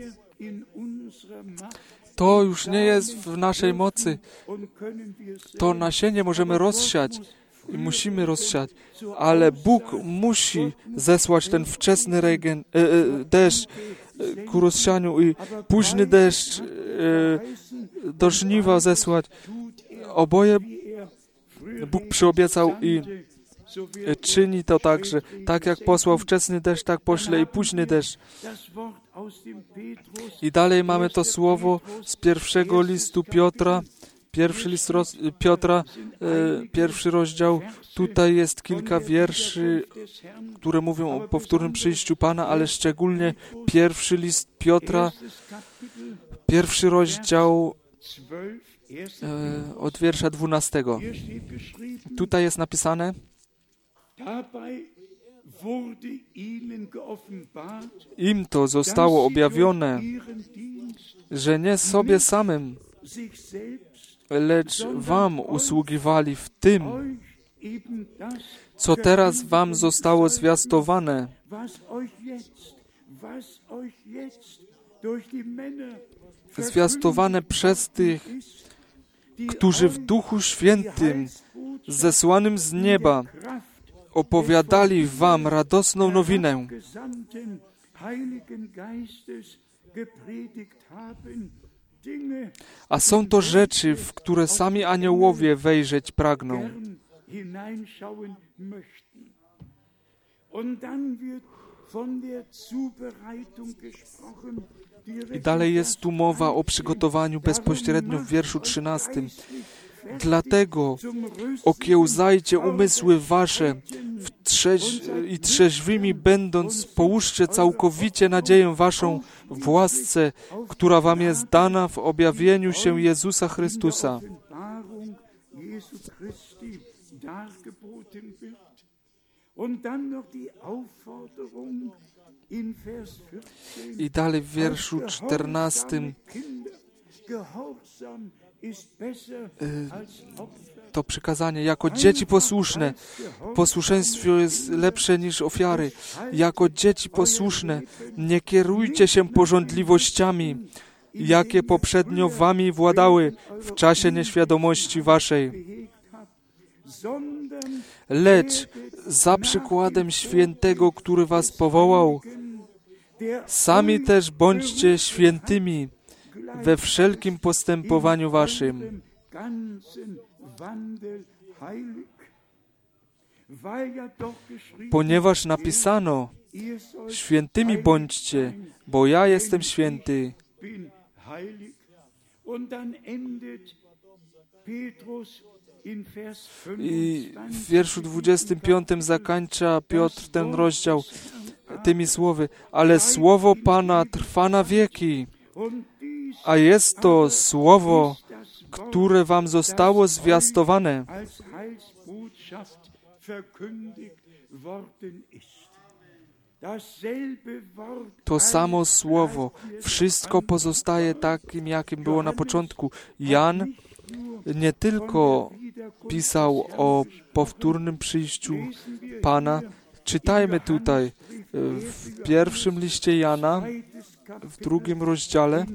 To już nie jest w naszej mocy. To nasienie możemy rozsiać i musimy rozsiać, ale Bóg musi zesłać ten wczesny regen, e, e, deszcz e, ku rozsianiu i późny deszcz e, do żniwa zesłać. Oboje Bóg przyobiecał i czyni to także. Tak jak posłał wczesny deszcz, tak pośle i późny deszcz. I dalej mamy to słowo z pierwszego listu Piotra, pierwszy list roz, Piotra, e, pierwszy rozdział. Tutaj jest kilka wierszy, które mówią o powtórnym przyjściu Pana, ale szczególnie pierwszy list Piotra, pierwszy rozdział e, od wiersza dwunastego. Tutaj jest napisane: Im to zostało objawione, że nie sobie samym, lecz wam usługiwali w tym, co teraz wam zostało zwiastowane, zwiastowane przez tych, którzy w Duchu Świętym, zesłanym z nieba, opowiadali wam radosną nowinę. A są to rzeczy, w które sami aniołowie wejrzeć pragną. I dalej jest tu mowa o przygotowaniu bezpośrednio w wierszu trzynastym. Dlatego okiełzajcie umysły wasze w trzeź i trzeźwymi będąc, połóżcie całkowicie nadzieję waszą w łasce, która wam jest dana w objawieniu się Jezusa Chrystusa. I dalej w wierszu czternastym to przykazanie, jako dzieci posłuszne, posłuszeństwo jest lepsze niż ofiary. Jako dzieci posłuszne, nie kierujcie się pożądliwościami, jakie poprzednio wami władały w czasie nieświadomości waszej. Lecz za przykładem świętego, który was powołał, sami też bądźcie świętymi we wszelkim postępowaniu waszym. Ponieważ napisano, świętymi bądźcie, bo ja jestem święty. I w wierszu dwudziestym piątym zakończa Piotr ten rozdział tymi słowy, ale słowo Pana trwa na wieki, a jest to słowo, które wam zostało zwiastowane. To samo słowo, wszystko pozostaje takim, jakim było na początku. Jan nie tylko pisał o powtórnym przyjściu Pana. Czytajmy tutaj w pierwszym liście Jana, w drugim rozdziale,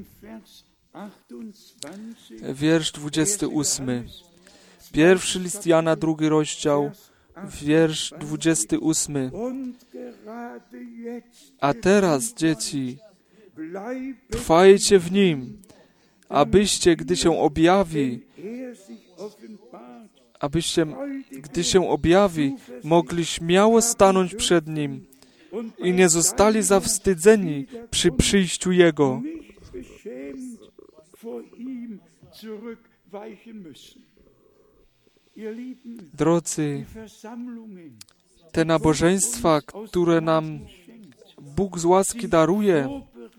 wiersz dwudziesty ósmy. Pierwszy list Jana, drugi rozdział, wiersz dwudziesty ósmy. A teraz, dzieci, trwajcie w Nim, abyście, gdy się objawi, abyście, gdy się objawi, mogli śmiało stanąć przed Nim i nie zostali zawstydzeni przy przyjściu Jego. Drodzy, te nabożeństwa, które nam Bóg z łaski daruje,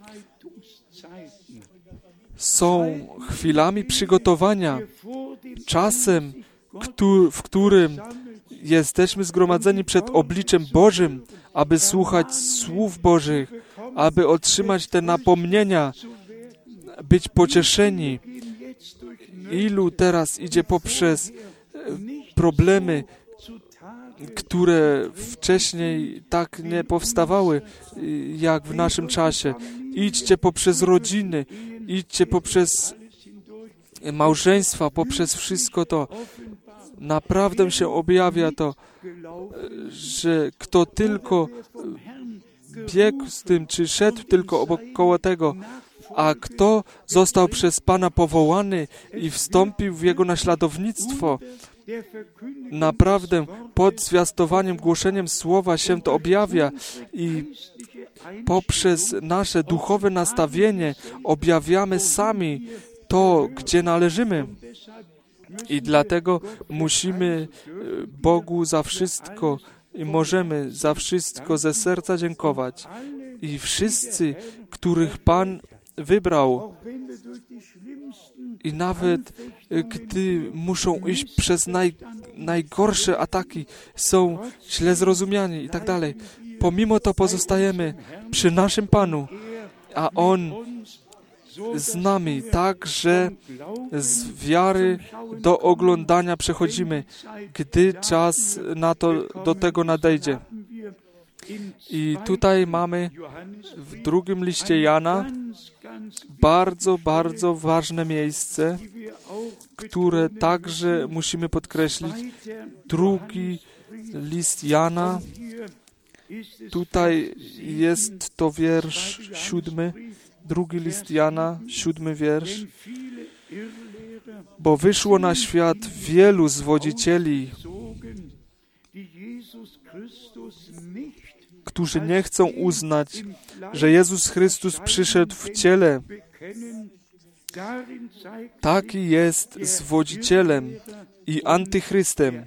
są chwilami przygotowania, czasem, w którym jesteśmy zgromadzeni przed obliczem Bożym, aby słuchać słów Bożych, aby otrzymać te napomnienia, być pocieszeni. Ilu teraz idzie poprzez problemy, które wcześniej tak nie powstawały, jak w naszym czasie. Idźcie poprzez rodziny, idźcie poprzez małżeństwa, poprzez wszystko to. Naprawdę się objawia to, że kto tylko biegł z tym, czy szedł tylko obok koło tego, a kto został przez Pana powołany i wstąpił w Jego naśladownictwo, naprawdę pod zwiastowaniem, głoszeniem Słowa się to objawia i poprzez nasze duchowe nastawienie objawiamy sami to, gdzie należymy. I dlatego musimy Bogu za wszystko i możemy za wszystko ze serca dziękować. I wszyscy, których Pan wybrał, i nawet gdy muszą iść przez naj, najgorsze ataki, są źle zrozumiani i tak dalej. pomimo to pozostajemy przy naszym Panu, a On z nami, tak, że z wiary do oglądania przechodzimy, gdy czas na to, do tego nadejdzie. I tutaj mamy w drugim liście Jana bardzo, bardzo ważne miejsce, które także musimy podkreślić. Drugi list Jana, tutaj jest to wiersz siódmy, drugi list Jana, siódmy wiersz. Bo wyszło na świat wielu zwodzicieli, którzy nie chcą uznać, że Jezus Chrystus przyszedł w ciele. Taki jest zwodzicielem i antychrystem.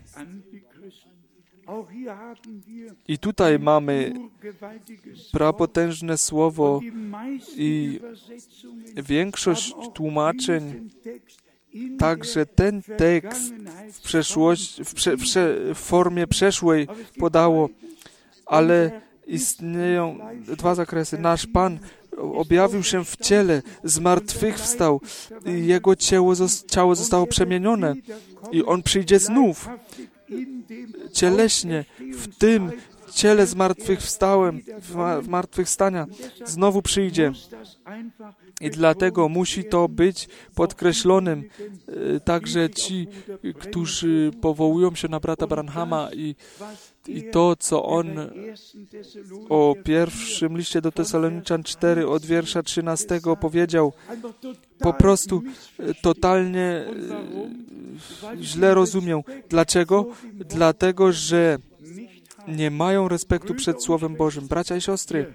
I tutaj mamy prapotężne słowo i większość tłumaczeń, także ten tekst w, przeszłości, w, prze, w formie przeszłej podało, ale istnieją dwa zakresy. Nasz Pan objawił się w ciele, zmartwychwstał i Jego ciało, ciało zostało przemienione i On przyjdzie znów cieleśnie, w tym ciele zmartwychwstałem, w zmartwychwstania, znowu przyjdzie. I dlatego musi to być podkreślonym. Także ci, którzy powołują się na brata Branhama i, i to, co on o pierwszym liście do Tesaloniczan cztery od wiersza trzynastego powiedział, po prostu totalnie źle rozumią. Dlaczego? Dlatego, że nie mają respektu przed Słowem Bożym. Bracia i siostry,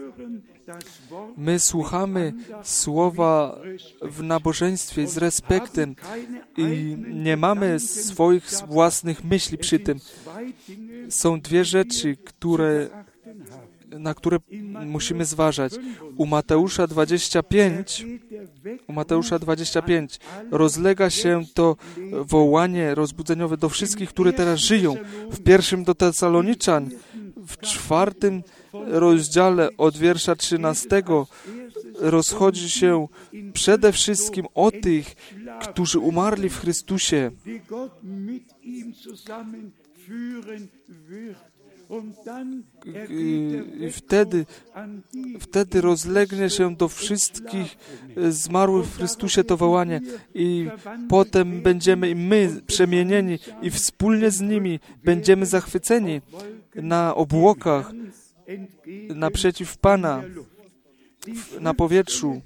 my słuchamy Słowa w nabożeństwie z respektem i nie mamy swoich własnych myśli przy tym. Są dwie rzeczy, które, na które musimy zważać. U Mateusza dwadzieścia pięć, u Mateusza dwadzieścia pięć rozlega się to wołanie rozbudzeniowe do wszystkich, którzy teraz żyją. W pierwszym do Tesaloniczan, w czwartym rozdziale od wiersza trzynastego rozchodzi się przede wszystkim o tych, którzy umarli w Chrystusie. I wtedy, wtedy rozlegnie się do wszystkich zmarłych w Chrystusie to wołanie i potem będziemy i my przemienieni i wspólnie z nimi będziemy zachwyceni na obłokach naprzeciw Pana, na powietrzu.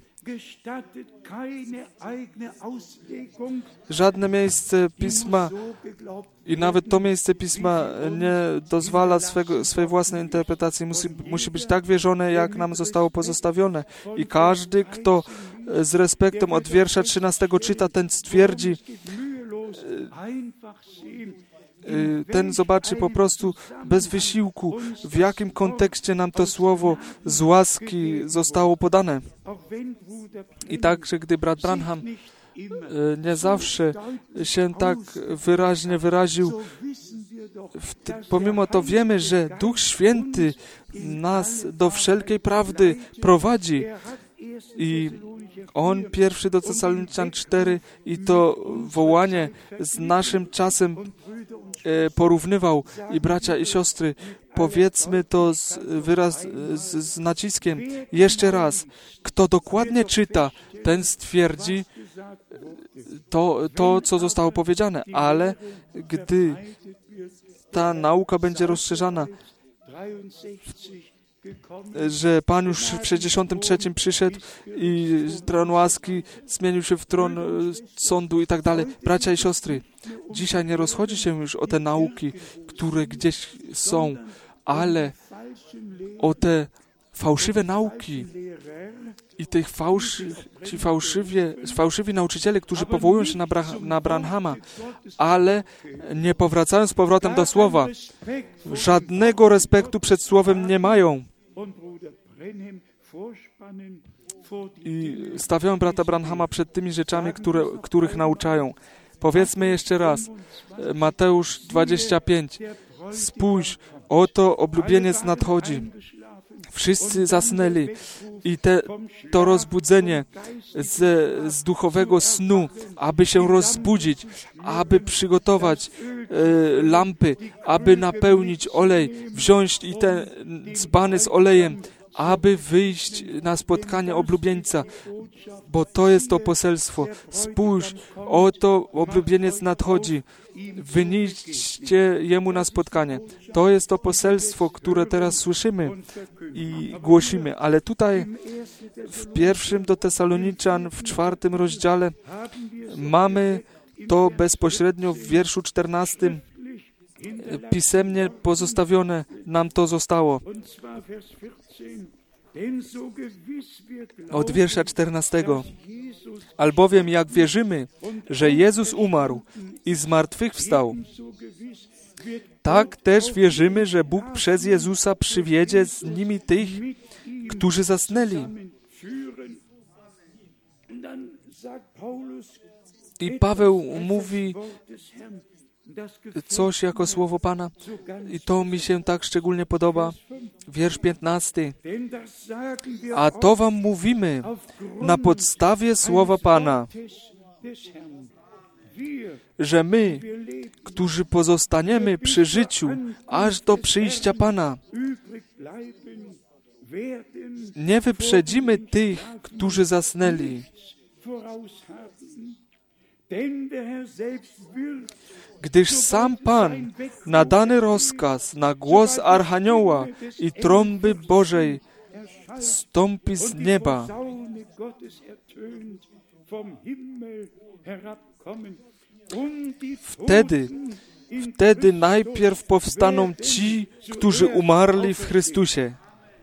Żadne miejsce Pisma i nawet to miejsce Pisma nie dozwala swego, swojej własnej interpretacji. Musi, musi być tak wierzone, jak nam zostało pozostawione. I każdy, kto z respektem od wiersza trzynastego czyta, ten stwierdzi, ten zobaczy po prostu bez wysiłku, w jakim kontekście nam to słowo z łaski zostało podane. I także, gdy brat Branham nie zawsze się tak wyraźnie wyraził, pomimo to wiemy, że Duch Święty nas do wszelkiej prawdy prowadzi. I On pierwszy do Tesaloniczan cztery i to wołanie z naszym czasem e, porównywał. I bracia i siostry, powiedzmy to z, wyraz, z, z naciskiem jeszcze raz. Kto dokładnie czyta, ten stwierdzi to, to, co zostało powiedziane. Ale gdy ta nauka będzie rozszerzana, że Pan już w sześćdziesiątym trzecim przyszedł i tron łaski zmienił się w tron sądu i tak dalej. Bracia i siostry, dzisiaj nie rozchodzi się już o te nauki, które gdzieś są, ale o te fałszywe nauki i tych fałszy, ci fałszywie, fałszywi nauczyciele, którzy powołują się na, Bra- na Branhama, ale nie powracają z powrotem do Słowa. Żadnego respektu przed Słowem nie mają. I stawiają brata Branhama przed tymi rzeczami, które, których nauczają. Powiedzmy jeszcze raz, Mateusz dwadzieścia pięć. Spójrz, Oto oblubieniec nadchodzi. Wszyscy zasnęli i te, to rozbudzenie z, z duchowego snu, aby się rozbudzić, aby przygotować e, lampy, aby napełnić olej, wziąć i te dzbany z olejem, aby wyjść na spotkanie oblubieńca, bo to jest to poselstwo. Spójrz, oto oblubieniec nadchodzi. Wynieście Jemu na spotkanie. To jest to poselstwo, które teraz słyszymy i głosimy. Ale tutaj w pierwszym do Tesaloniczan, w czwartym rozdziale mamy to bezpośrednio w wierszu czternastym. Pisemnie pozostawione nam to zostało. Od wiersza czternastego. Albowiem jak wierzymy, że Jezus umarł i zmartwychwstał, tak też wierzymy, że Bóg przez Jezusa przywiedzie z nimi tych, którzy zasnęli. I Paweł mówi coś jako słowo Pana i to mi się tak szczególnie podoba. Wiersz piętnasty. A to wam mówimy na podstawie słowa Pana, że my, którzy pozostaniemy przy życiu aż do przyjścia Pana, nie wyprzedzimy tych, którzy zasnęli. Gdyż sam Pan na dany rozkaz, na głos Archanioła i trąby Bożej stąpi z nieba. Wtedy, wtedy najpierw powstaną ci, którzy umarli w Chrystusie.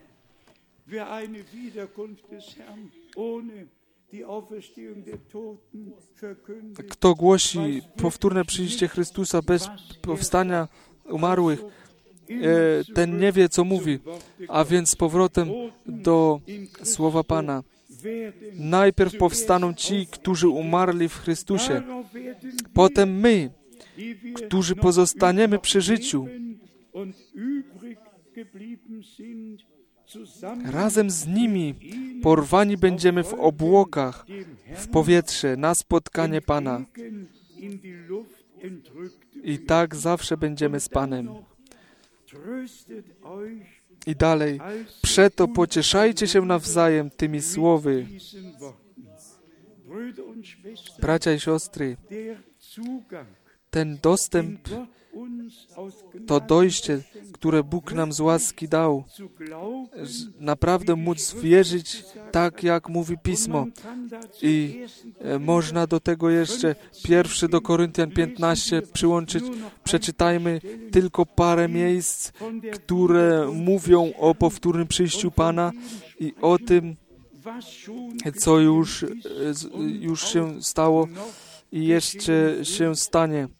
Kto głosi powtórne przyjście Chrystusa bez powstania umarłych, ten nie wie, co mówi. A więc z powrotem do słowa Pana. Najpierw powstaną ci, którzy umarli w Chrystusie. Potem my, którzy pozostaniemy przy życiu, razem z nimi porwani będziemy w obłokach, w powietrze, na spotkanie Pana. I tak zawsze będziemy z Panem. I dalej. Przeto pocieszajcie się nawzajem tymi słowy. Bracia i siostry, ten dostęp, to dojście, które Bóg nam z łaski dał, naprawdę móc wierzyć tak, jak mówi Pismo. I można do tego jeszcze pierwszy do Koryntian piętnaście przyłączyć. Przeczytajmy tylko parę miejsc, które mówią o powtórnym przyjściu Pana i o tym, co już, już się stało i jeszcze się stanie.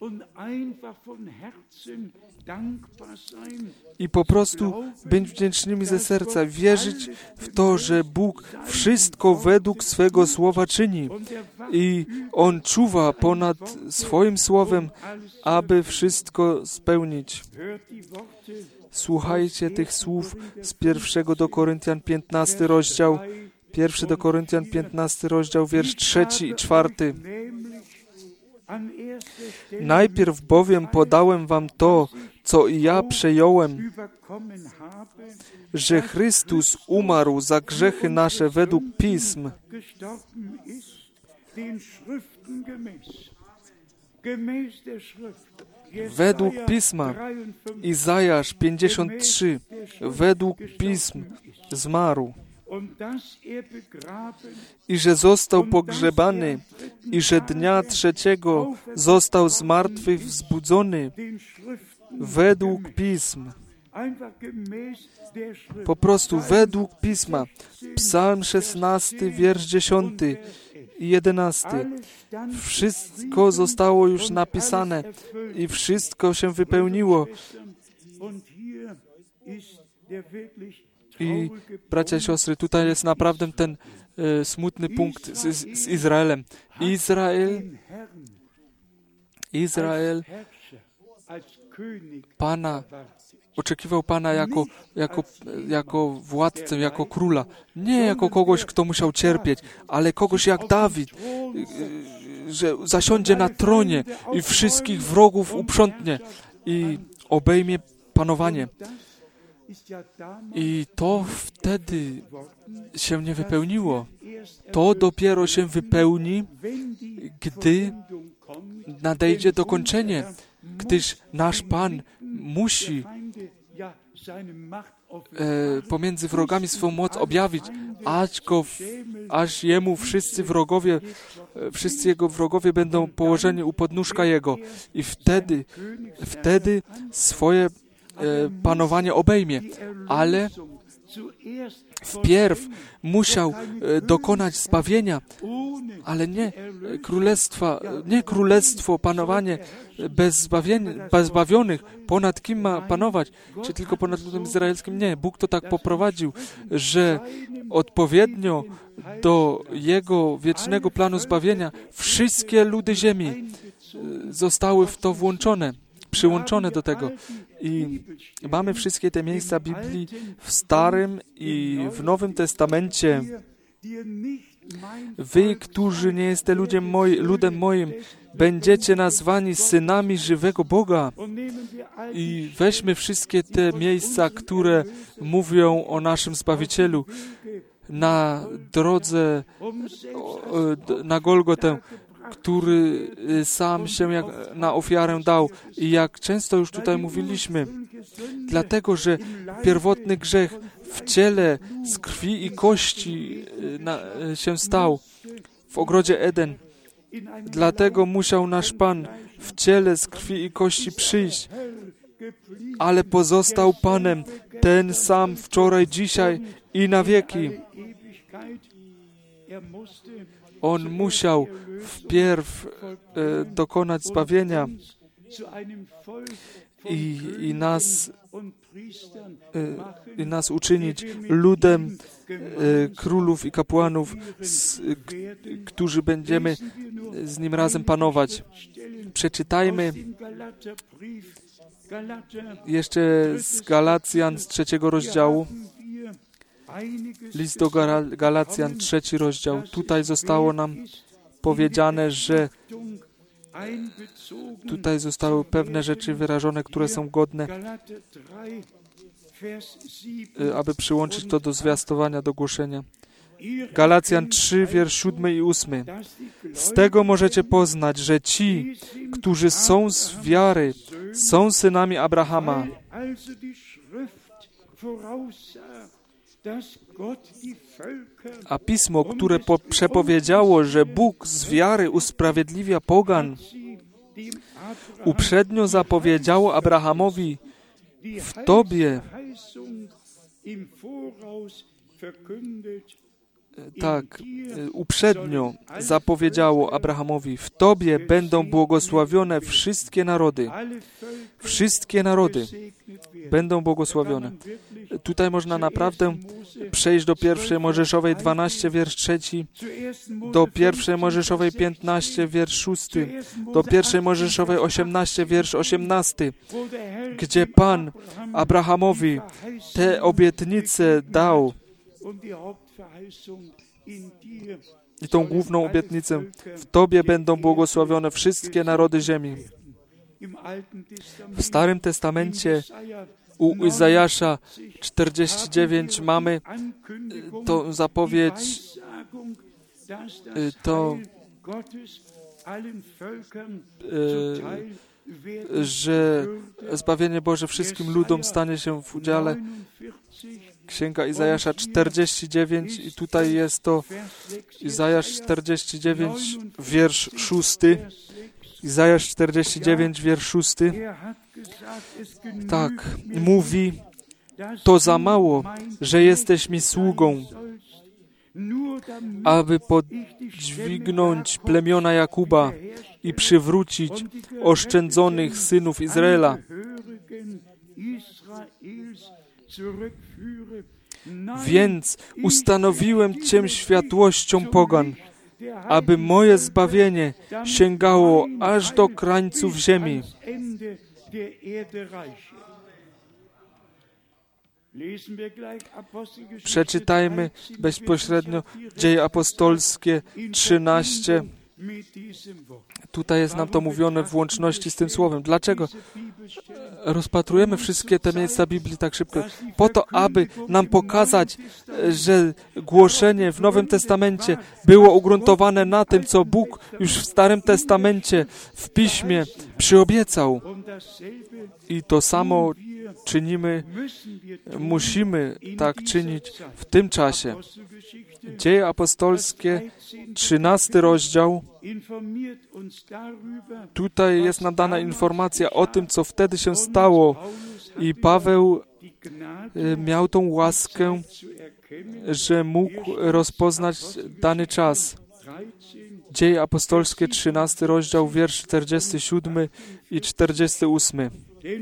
I po prostu być wdzięcznymi ze serca, wierzyć w to, że Bóg wszystko według swego słowa czyni i On czuwa ponad swoim słowem, aby wszystko spełnić. Słuchajcie tych słów z pierwszego do Koryntian piętnasty rozdział, pierwszy do Koryntian piętnasty rozdział, wiersz trzeci i czwarty. Najpierw bowiem podałem wam to, co i ja przejąłem, że Chrystus umarł za grzechy nasze według Pism, według Pisma. Izajasz pięćdziesiąt trzy, według Pism zmarł. I że został pogrzebany, i że dnia trzeciego został z martwych wzbudzony, według Pism. Po prostu według Pisma. Psalm szesnasty, wiersz dziesiąty i jedenasty. Wszystko zostało już napisane i wszystko się wypełniło. I bracia i siostry, tutaj jest naprawdę ten e, smutny punkt z, z, z Izraelem. Izrael, Izrael Pana, oczekiwał Pana jako, jako, jako władcę, jako króla. Nie jako kogoś, kto musiał cierpieć, ale kogoś jak Dawid, że zasiądzie na tronie i wszystkich wrogów uprzątnie i obejmie panowanie. I to wtedy się nie wypełniło. To dopiero się wypełni, gdy nadejdzie dokończenie, gdyż nasz Pan musi e, pomiędzy wrogami swą moc objawić, aż, go, aż Jemu wszyscy wrogowie, e, wszyscy Jego wrogowie będą położeni u podnóżka Jego. I wtedy, wtedy swoje e, panowanie obejmie. Ale wpierw musiał e, dokonać zbawienia, ale nie królestwa, nie królestwo, panowanie bez, zbawienia, bez zbawionych. Ponad kim ma panować? Czy tylko ponad ludem izraelskim? Nie. Bóg to tak poprowadził, że odpowiednio do Jego wiecznego planu zbawienia wszystkie ludy ziemi zostały w to włączone, przyłączone do tego. I mamy wszystkie te miejsca Biblii w Starym i w Nowym Testamencie. Wy, którzy nie jesteście ludem, moi, ludem moim, będziecie nazwani synami żywego Boga. I weźmy wszystkie te miejsca, które mówią o naszym Zbawicielu na drodze na Golgotę, który sam się jak na ofiarę dał. I jak często już tutaj mówiliśmy, dlatego, że pierwotny grzech w ciele z krwi i kości na, się stał w ogrodzie Eden. Dlatego musiał nasz Pan w ciele z krwi i kości przyjść, ale pozostał Panem ten sam wczoraj, dzisiaj i na wieki. On musiał wpierw e, dokonać zbawienia i, i, nas, e, i nas uczynić ludem e, królów i kapłanów, z, k, którzy będziemy z Nim razem panować. Przeczytajmy jeszcze z Galacjan, z trzeciego rozdziału. List do Galacjan, trzeci rozdział. Tutaj zostało nam powiedziane, że tutaj zostały pewne rzeczy wyrażone, które są godne, aby przyłączyć to do zwiastowania, do głoszenia. Galacjan trzy, wiersz siódmy i ósmy. Z tego możecie poznać, że ci, którzy są z wiary, są synami Abrahama. A Pismo, które po- przepowiedziało, że Bóg z wiary usprawiedliwia pogan, uprzednio zapowiedziało Abrahamowi: w Tobie, tak, uprzednio zapowiedziało Abrahamowi: w Tobie będą błogosławione wszystkie narody. Wszystkie narody będą błogosławione. Tutaj można naprawdę przejść do pierwszej Mojżeszowej dwanaście, wiersz trzeci, do pierwszej Mojżeszowej piętnaście, wiersz szósty, do pierwszej Mojżeszowej osiemnaście, wiersz osiemnasty, gdzie Pan Abrahamowi te obietnice dał. I tą główną obietnicę: w Tobie będą błogosławione wszystkie narody ziemi. W Starym Testamencie u Izajasza czterdzieści dziewięć mamy tą zapowiedź, to, że zbawienie Boże wszystkim ludom stanie się w udziale. Księga Izajasza czterdzieści dziewięć i tutaj jest to Izajasz czterdzieści dziewięć, wiersz szósty. Izajasz czterdzieści dziewięć, wiersz szósty. Tak, mówi: to za mało, że jesteś mi sługą, aby podźwignąć plemiona Jakuba i przywrócić oszczędzonych synów Izraela. Więc ustanowiłem Cię światłością pogan, aby moje zbawienie sięgało aż do krańców ziemi. der Erde reiche. Lesen wir gleich Apostelgeschichte Przeczytajmy bezpośrednio Dzieje Apostolskie trzynaście. Tutaj jest nam to mówione w łączności z tym słowem. Dlaczego rozpatrujemy wszystkie te miejsca Biblii tak szybko? Po to, aby nam pokazać, że głoszenie w Nowym Testamencie było ugruntowane na tym, co Bóg już w Starym Testamencie, w Piśmie przyobiecał. I to samo czynimy, musimy tak czynić w tym czasie. Dzieje apostolskie, trzynasty rozdział. Tutaj jest nam dana informacja o tym, co wtedy się stało. I Paweł miał tą łaskę, że mógł rozpoznać dany czas. Dzieje apostolskie, trzynasty rozdział, wiersz czterdziesty siódmy i czterdziesty ósmy.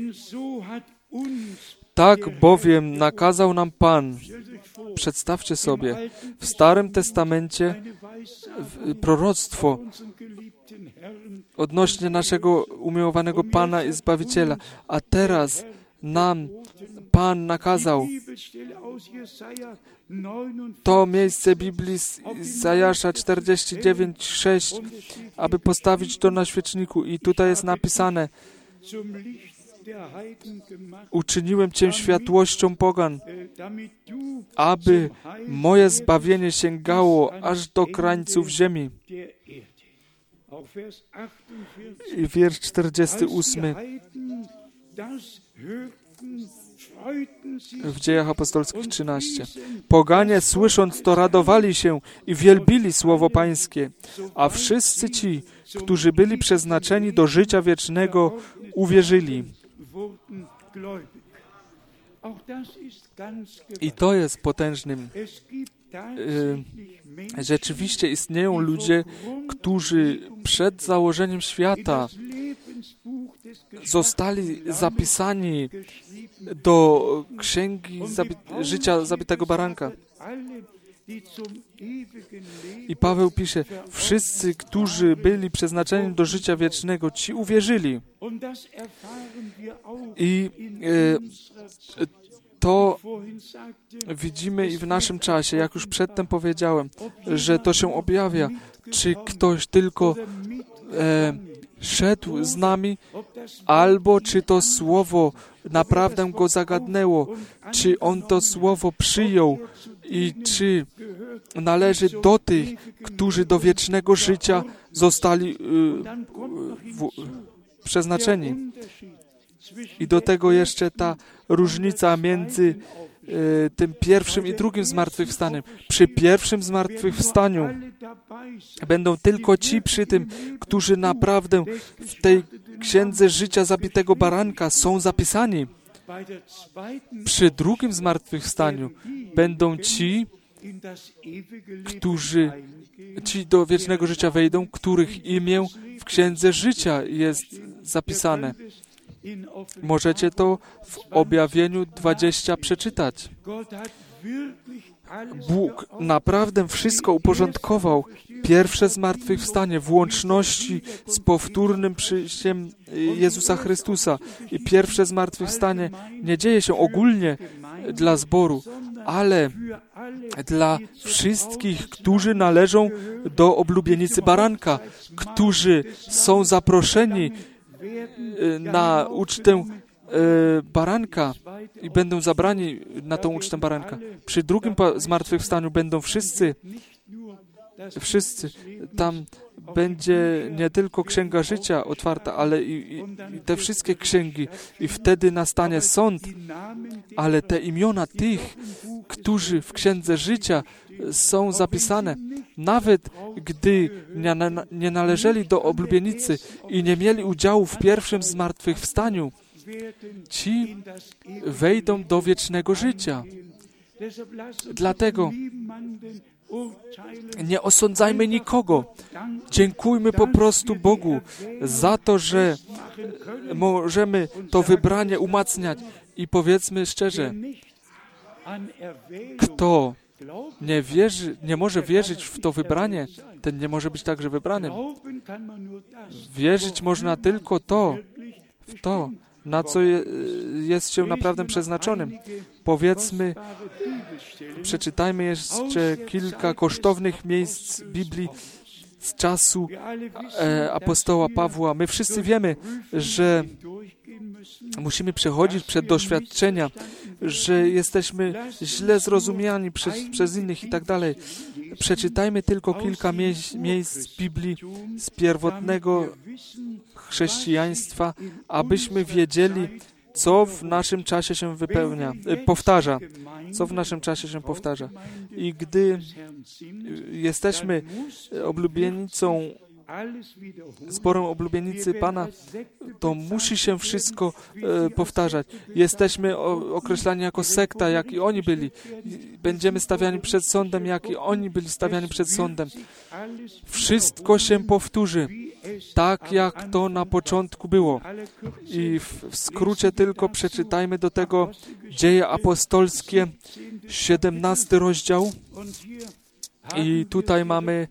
Tak bowiem nakazał nam Pan. Przedstawcie sobie, w Starym Testamencie proroctwo odnośnie naszego umiłowanego Pana i Zbawiciela, a teraz nam Pan nakazał to miejsce Biblii z Izajasza czterdzieści dziewięć sześć, aby postawić to na świeczniku. I tutaj jest napisane: uczyniłem Cię światłością pogan, aby moje zbawienie sięgało aż do krańców ziemi. I wiersz czterdziesty ósmy. W Dziejach Apostolskich trzynaście. Poganie słysząc to radowali się i wielbili słowo Pańskie, a wszyscy ci, którzy byli przeznaczeni do życia wiecznego, uwierzyli. I to jest potężnym. Y, rzeczywiście istnieją ludzie, którzy przed założeniem świata zostali zapisani do księgi zabi- życia zabitego baranka. I Paweł pisze, wszyscy, którzy byli przeznaczeni do życia wiecznego, ci uwierzyli. I e, to widzimy i w naszym czasie, jak już przedtem powiedziałem, że to się objawia, czy ktoś tylko e, szedł z nami, albo czy to słowo naprawdę go zagadnęło, czy on to słowo przyjął i czy należy do tych, którzy do wiecznego życia zostali y, w, przeznaczeni. I do tego jeszcze ta różnica między y, tym pierwszym i drugim zmartwychwstaniem. Przy pierwszym zmartwychwstaniu będą tylko ci przy tym, którzy naprawdę w tej księdze życia zabitego baranka są zapisani. Przy drugim zmartwychwstaniu będą ci, którzy ci do wiecznego życia wejdą, których imię w księdze życia jest zapisane. Możecie to w Objawieniu dwudziestym przeczytać. Bóg naprawdę wszystko uporządkował. Pierwsze zmartwychwstanie w łączności z powtórnym przyjściem Jezusa Chrystusa. I pierwsze zmartwychwstanie nie dzieje się ogólnie dla zboru, ale dla wszystkich, którzy należą do oblubienicy baranka, którzy są zaproszeni na ucztę baranka i będą zabrani na tą ucztę baranka. Przy drugim zmartwychwstaniu będą wszyscy, wszyscy. Tam będzie nie tylko Księga Życia otwarta, ale i, i, i te wszystkie księgi. I wtedy nastanie sąd, ale te imiona tych, którzy w Księdze Życia są zapisane, nawet gdy nie, nie należeli do oblubienicy i nie mieli udziału w pierwszym zmartwychwstaniu, ci wejdą do wiecznego życia. Dlatego nie osądzajmy nikogo. Dziękujmy po prostu Bogu za to, że możemy to wybranie umacniać. I powiedzmy szczerze, kto nie wierzy, nie może wierzyć w to wybranie, ten nie może być także wybranym. Wierzyć można tylko to, w to, na co je, jest się naprawdę przeznaczonym. Powiedzmy, przeczytajmy jeszcze kilka kosztownych miejsc Biblii z czasu e, apostoła Pawła. My wszyscy wiemy, że musimy przechodzić przez doświadczenia, że jesteśmy źle zrozumiani przez, przez innych i tak dalej. Przeczytajmy tylko kilka miejsc, miejsc Biblii z pierwotnego chrześcijaństwa, abyśmy wiedzieli, co w naszym czasie się wypełnia, e, powtarza. Co w naszym czasie się powtarza. I gdy jesteśmy oblubienicą, zborem oblubienicy Pana, to musi się wszystko e, powtarzać. Jesteśmy o, określani jako sekta, jak i oni byli. Będziemy stawiani przed sądem, jak i oni byli stawiani przed sądem. Wszystko się powtórzy, tak jak to na początku było. I w, w skrócie tylko przeczytajmy do tego Dzieje apostolskie, siedemnasty rozdział. I tutaj mamy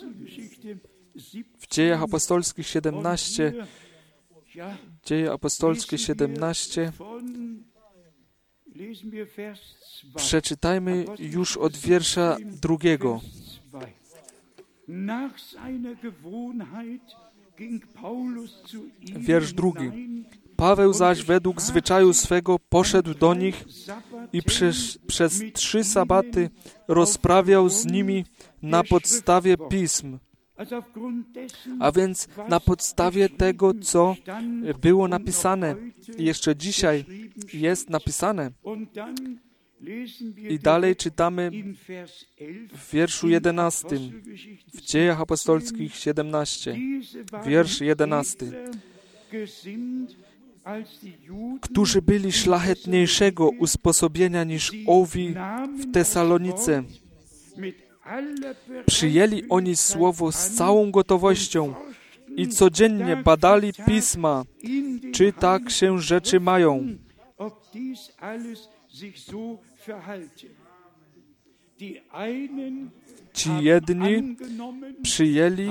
w Dziejach apostolskich siedemnaście, Dzieje apostolskie siedemnaście, przeczytajmy już od wiersza drugiego. Wiersz drugi. Paweł zaś według zwyczaju swego poszedł do nich i przez, przez trzy sabaty rozprawiał z nimi na podstawie pism. A więc na podstawie tego, co było napisane. I jeszcze dzisiaj jest napisane. I dalej czytamy w wierszu jedenastym, w Dziejach apostolskich siedemnaście, wiersz jedenasty. Którzy byli szlachetniejszego usposobienia niż owi w Tesalonice. Przyjęli oni słowo z całą gotowością i codziennie badali pisma, czy tak się rzeczy mają. Ci jedni przyjęli,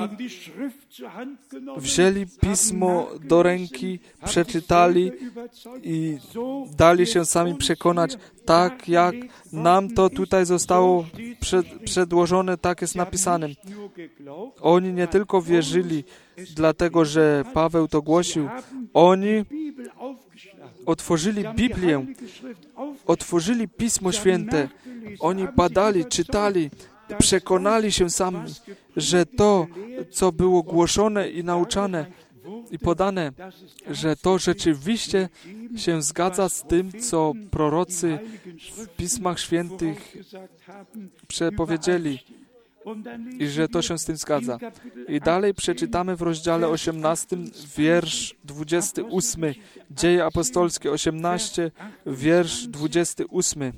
wzięli pismo do ręki, przeczytali i dali się sami przekonać, tak jak nam to tutaj zostało przed, przedłożone, tak jest napisane. Oni nie tylko wierzyli, dlatego że Paweł to głosił, oni otworzyli Biblię, otworzyli Pismo Święte, oni badali, czytali, przekonali się sami, że to, co było głoszone i nauczane i podane, że to rzeczywiście się zgadza z tym, co prorocy w Pismach Świętych przepowiedzieli i że to się z tym zgadza. I dalej przeczytamy w rozdziale osiemnastym, wiersz dwudziesty ósmy. Dzieje apostolskie osiemnaście, wiersz dwudziesty ósmy.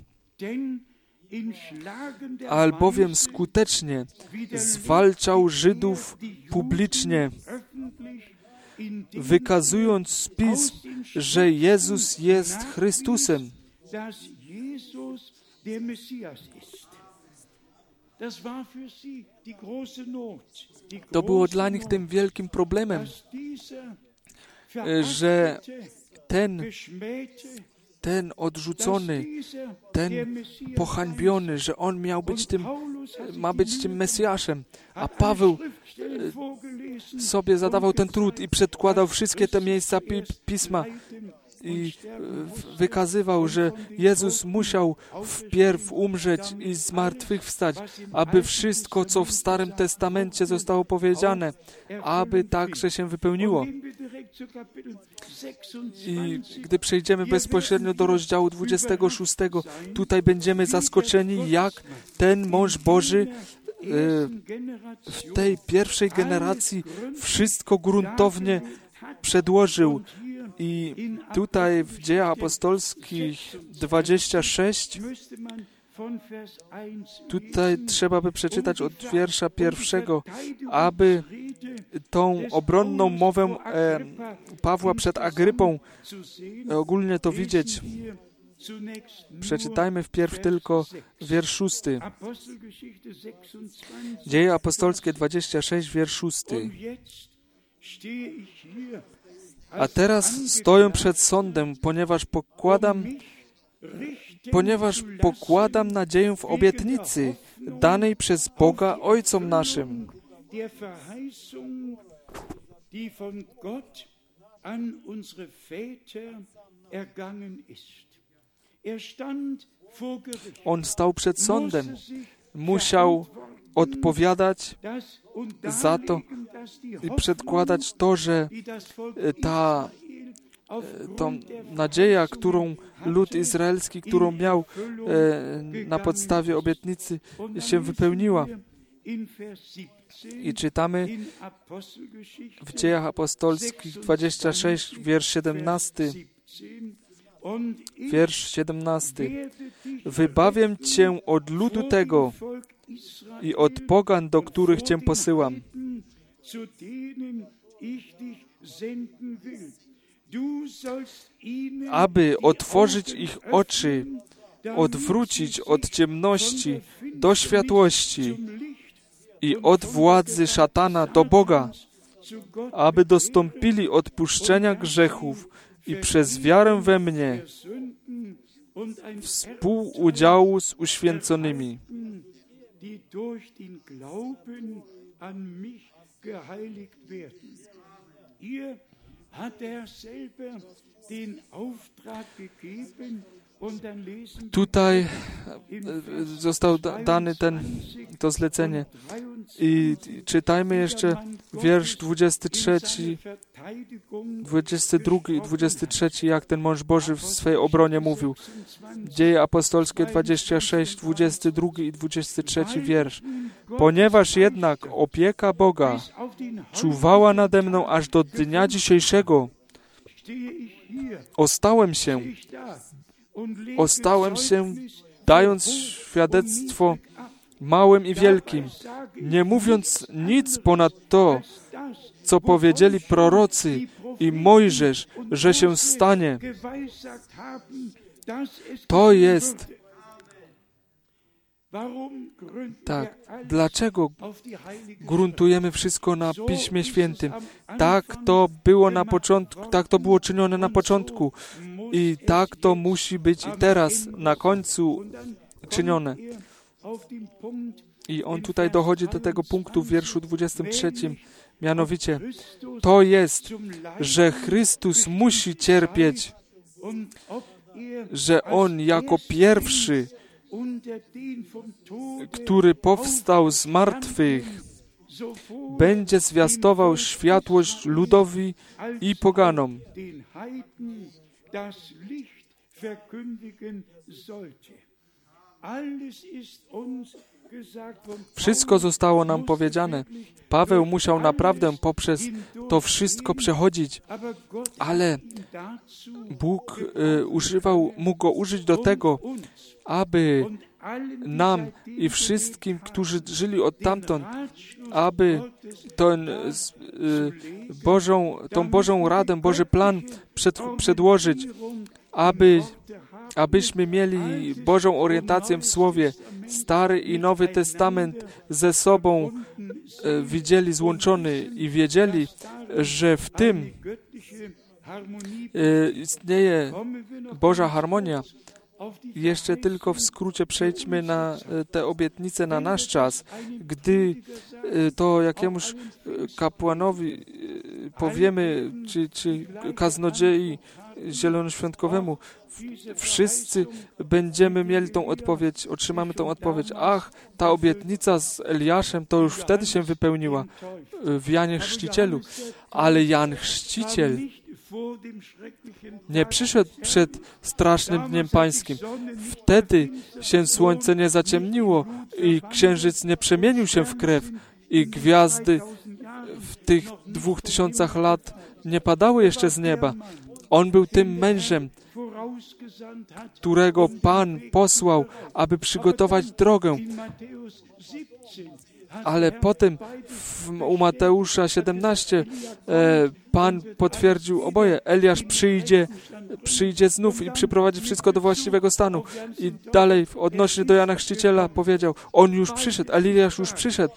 Albowiem skutecznie zwalczał Żydów publicznie, wykazując z pism, że Jezus jest Chrystusem. To było dla nich tym wielkim problemem, że ten, ten odrzucony, ten pohańbiony, że on miał być tym, ma być tym Mesjaszem, a Paweł sobie zadawał ten trud i przedkładał wszystkie te miejsca pi- pisma i wykazywał, że Jezus musiał wpierw umrzeć i zmartwychwstać, aby wszystko, co w Starym Testamencie zostało powiedziane, aby także się wypełniło. I gdy przejdziemy bezpośrednio do rozdziału dwudziestego szóstego, tutaj będziemy zaskoczeni, jak ten mąż Boży w tej pierwszej generacji wszystko gruntownie przedłożył. I tutaj w Dziejach apostolskich dwadzieścia sześć, tutaj trzeba by przeczytać od wiersza pierwszego, aby tą obronną mowę e, Pawła przed Agrypą e, ogólnie to widzieć. Przeczytajmy wpierw tylko wiersz szósty. Dzieje apostolskie dwadzieścia sześć, wiersz szósty. A teraz stoję przed sądem, ponieważ pokładam, ponieważ pokładam nadzieję w obietnicy danej przez Boga Ojcom naszym. On stał przed sądem. Musiał odpowiadać za to i przedkładać to, że ta tą nadzieja, którą lud izraelski, którą miał na podstawie obietnicy, się wypełniła. I czytamy w Dziejach Apostolskich dwadzieścia sześć, wiersz siedemnasty. Wiersz siedemnasty. Wybawię Cię od ludu tego i od pogan, do których Cię posyłam. Aby otworzyć ich oczy, odwrócić od ciemności do światłości i od władzy szatana do Boga, aby dostąpili odpuszczenia grzechów i przez wiarę we mnie współudziału z uświęconymi. Tutaj został dany ten, to zlecenie. I czytajmy jeszcze wiersz dwudziesty trzeci, dwudziesty drugi i dwudziesty trzeci, jak ten mąż Boży w swej obronie mówił. Dzieje apostolskie dwadzieścia sześć, dwudziesty drugi i dwudziesty trzeci wiersz. Ponieważ jednak opieka Boga czuwała nade mną aż do dnia dzisiejszego, ostałem się, ostałem się, dając świadectwo małym i wielkim, nie mówiąc nic ponad to, co powiedzieli prorocy i Mojżesz, że się stanie. To jest tak. Dlaczego gruntujemy wszystko na Piśmie Świętym? Tak to było na początku, tak to było czynione na początku i tak to musi być i teraz, na końcu czynione. I on tutaj dochodzi do tego punktu w wierszu dwudziestym trzecim. Mianowicie, to jest, że Chrystus musi cierpieć, że On jako pierwszy, który powstał z martwych, będzie zwiastował światłość ludowi i poganom. Wszystko zostało nam powiedziane. Paweł musiał naprawdę poprzez to wszystko przechodzić, ale Bóg y, używał, mógł go użyć do tego, aby nam i wszystkim, którzy żyli odtamtąd, aby ten, y, Bożą, tą Bożą radę, Boży plan przed, przedłożyć, aby abyśmy mieli Bożą orientację w Słowie, Stary i Nowy Testament ze sobą e, widzieli złączony i wiedzieli, że w tym e, istnieje Boża harmonia. Jeszcze tylko w skrócie przejdźmy na te obietnice na nasz czas. Gdy to jakiemuś kapłanowi powiemy, czy, czy kaznodziei zielonoświątkowemu, wszyscy będziemy mieli tą odpowiedź, otrzymamy tą odpowiedź. Ach, ta obietnica z Eliaszem to już wtedy się wypełniła w Janie Chrzcicielu. Ale Jan Chrzciciel nie przyszedł przed strasznym dniem pańskim. Wtedy się słońce nie zaciemniło i księżyc nie przemienił się w krew i gwiazdy w tych dwóch tysiącach lat nie padały jeszcze z nieba. On był tym mężem, którego Pan posłał, aby przygotować drogę. Ale potem w, u Mateusza siedemnaście e, Pan potwierdził oboje. Eliasz przyjdzie, przyjdzie znów i przyprowadzi wszystko do właściwego stanu. I dalej odnośnie do Jana Chrzciciela powiedział, on już przyszedł, Eliasz już przyszedł.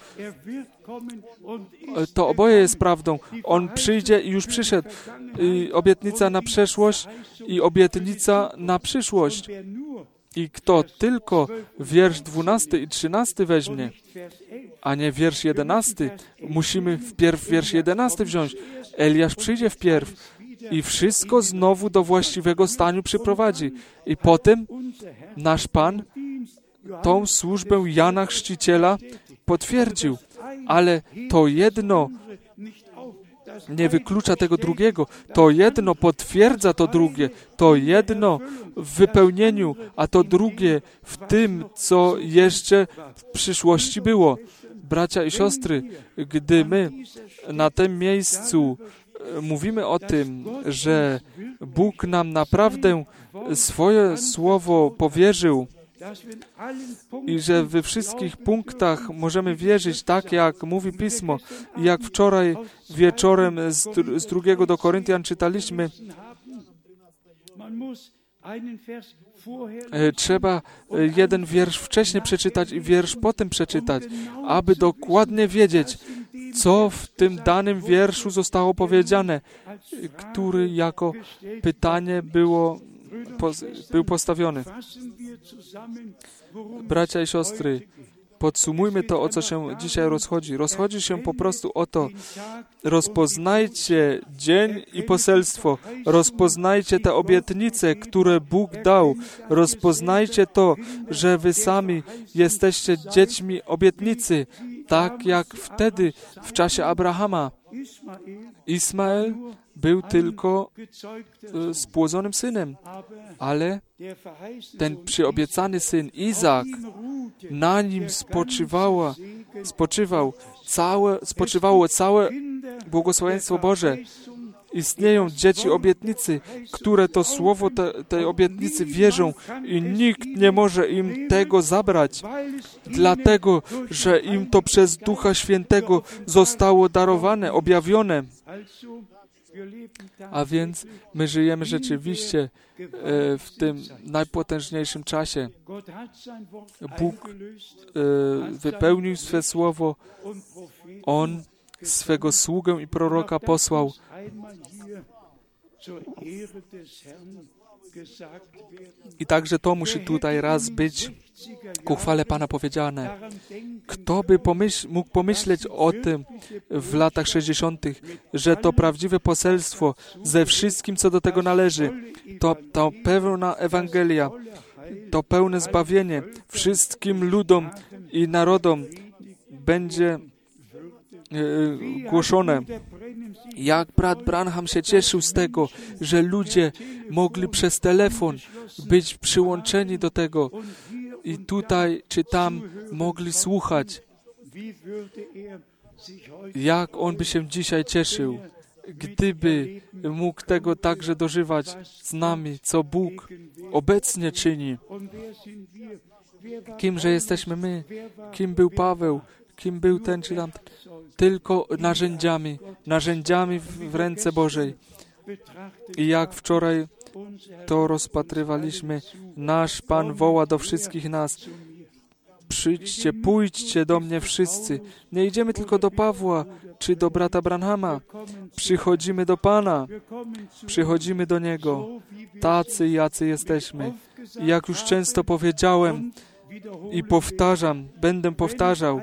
To oboje jest prawdą. On przyjdzie i już przyszedł. I obietnica na przeszłość i obietnica na przyszłość. I kto tylko wiersz dwunasty i trzynasty weźmie, a nie wiersz jedenasty, musimy wpierw wiersz jedenasty wziąć. Eliasz przyjdzie wpierw i wszystko znowu do właściwego stanu przyprowadzi. I potem nasz Pan tą służbę Jana Chrzciciela potwierdził. Ale to jedno nie wyklucza tego drugiego. To jedno potwierdza to drugie. To jedno w wypełnieniu, a to drugie w tym, co jeszcze w przyszłości było. Bracia i siostry, gdy my na tym miejscu mówimy o tym, że Bóg nam naprawdę swoje słowo powierzył, i że we wszystkich punktach możemy wierzyć tak, jak mówi Pismo. I jak wczoraj wieczorem z, z drugiego do Koryntian czytaliśmy, trzeba jeden wiersz wcześniej przeczytać i wiersz potem przeczytać, aby dokładnie wiedzieć, co w tym danym wierszu zostało powiedziane, który jako pytanie było był postawiony. Bracia i siostry, podsumujmy to, o co się dzisiaj rozchodzi. Rozchodzi się po prostu o to, rozpoznajcie dzień i poselstwo, rozpoznajcie te obietnice, które Bóg dał, rozpoznajcie to, że wy sami jesteście dziećmi obietnicy, tak jak wtedy w czasie Abrahama. Ismael był tylko e, spłodzonym synem, ale ten przyobiecany syn, Izak, na nim spoczywała, spoczywał całe, spoczywało całe błogosławieństwo Boże. Istnieją dzieci obietnicy, które to słowo te, tej obietnicy wierzą i nikt nie może im tego zabrać, dlatego, że im to przez Ducha Świętego zostało darowane, objawione. A więc my żyjemy rzeczywiście e, w tym najpotężniejszym czasie. Bóg e, wypełnił swe słowo. On swego sługę i proroka posłał. I także to musi tutaj raz być ku chwale Pana powiedziane. Kto by pomyśl, mógł pomyśleć o tym w latach sześćdziesiątych, że to prawdziwe poselstwo ze wszystkim, co do tego należy, to, to pełna Ewangelia, to pełne zbawienie wszystkim ludom i narodom będzie e, głoszone. Jak brat Branham się cieszył z tego, że ludzie mogli przez telefon być przyłączeni do tego i tutaj czy tam mogli słuchać. Jak on by się dzisiaj cieszył, gdyby mógł tego także dożywać z nami, co Bóg obecnie czyni. Kimże jesteśmy my? Kim był Paweł? Kim był ten czy tamten? Tylko narzędziami, narzędziami w ręce Bożej. I jak wczoraj to rozpatrywaliśmy, nasz Pan woła do wszystkich nas. Przyjdźcie, pójdźcie do mnie wszyscy. Nie idziemy tylko do Pawła, czy do brata Branhama. Przychodzimy do Pana. Przychodzimy do Niego. Tacy, jacy jesteśmy. I jak już często powiedziałem i powtarzam, będę powtarzał,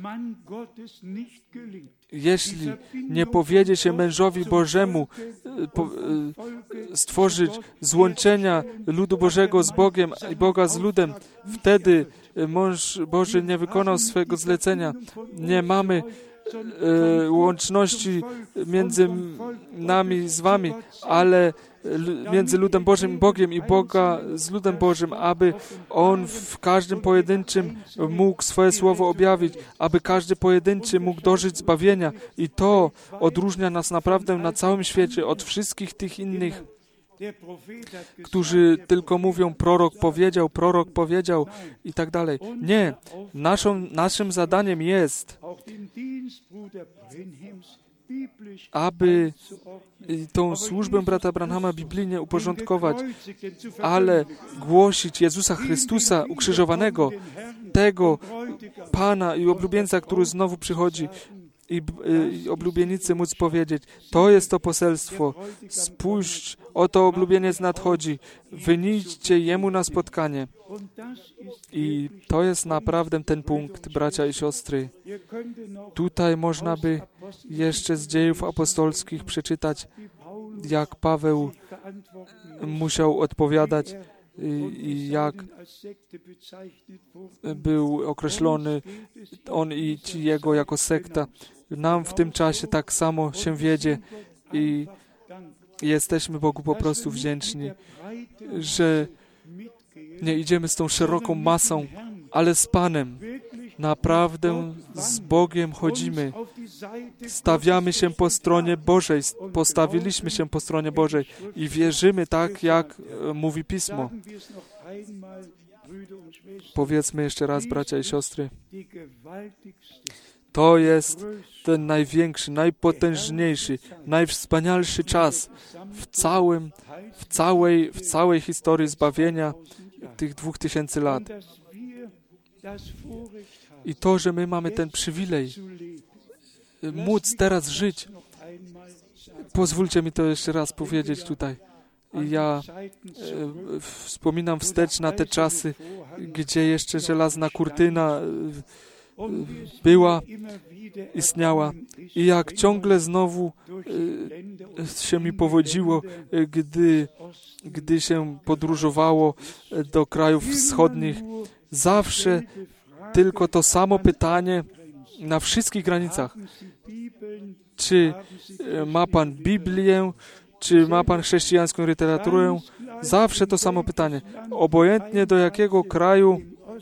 jeśli nie powiedzie się mężowi Bożemu po, stworzyć złączenia ludu Bożego z Bogiem i Boga z ludem, wtedy mąż Boży nie wykonał swego zlecenia. Nie mamy e, łączności między nami z wami, ale między ludem Bożym i Bogiem i Boga z ludem Bożym, aby On w każdym pojedynczym mógł swoje słowo objawić, aby każdy pojedynczy mógł dożyć zbawienia. I to odróżnia nas naprawdę na całym świecie od wszystkich tych innych którzy tylko mówią, prorok powiedział, prorok powiedział i tak dalej. Nie, naszą, naszym zadaniem jest, aby tą służbę brata Branhama biblijnie uporządkować, ale głosić Jezusa Chrystusa ukrzyżowanego, tego Pana i oblubieńca, który znowu przychodzi, i, i oblubienicy móc powiedzieć, to jest to poselstwo, spójrz, oto oblubieniec nadchodzi, wynijdźcie Jemu na spotkanie. I to jest naprawdę ten punkt, bracia i siostry. Tutaj można by jeszcze z dziejów apostolskich przeczytać, jak Paweł musiał odpowiadać i jak był określony on i ci jego jako sekta. Nam w tym czasie tak samo się wiedzie i jesteśmy Bogu po prostu wdzięczni, że nie idziemy z tą szeroką masą, ale z Panem. Naprawdę z Bogiem chodzimy. Stawiamy się po stronie Bożej. Postawiliśmy się po stronie Bożej i wierzymy tak, jak mówi Pismo. Powiedzmy jeszcze raz, bracia i siostry. To jest ten największy, najpotężniejszy, najwspanialszy czas w całym, w całej, w całej historii zbawienia tych dwóch tysięcy lat. I to, że my mamy ten przywilej móc teraz żyć. Pozwólcie mi to jeszcze raz powiedzieć tutaj. Ja e, wspominam wstecz na te czasy, gdzie jeszcze żelazna kurtyna e, była, istniała. I jak ciągle znowu e, się mi powodziło, e, gdy, gdy się podróżowało do krajów wschodnich, zawsze tylko to samo pytanie na wszystkich granicach. Czy ma Pan Biblię, czy ma Pan chrześcijańską literaturę? Zawsze to samo pytanie. Obojętnie do jakiego kraju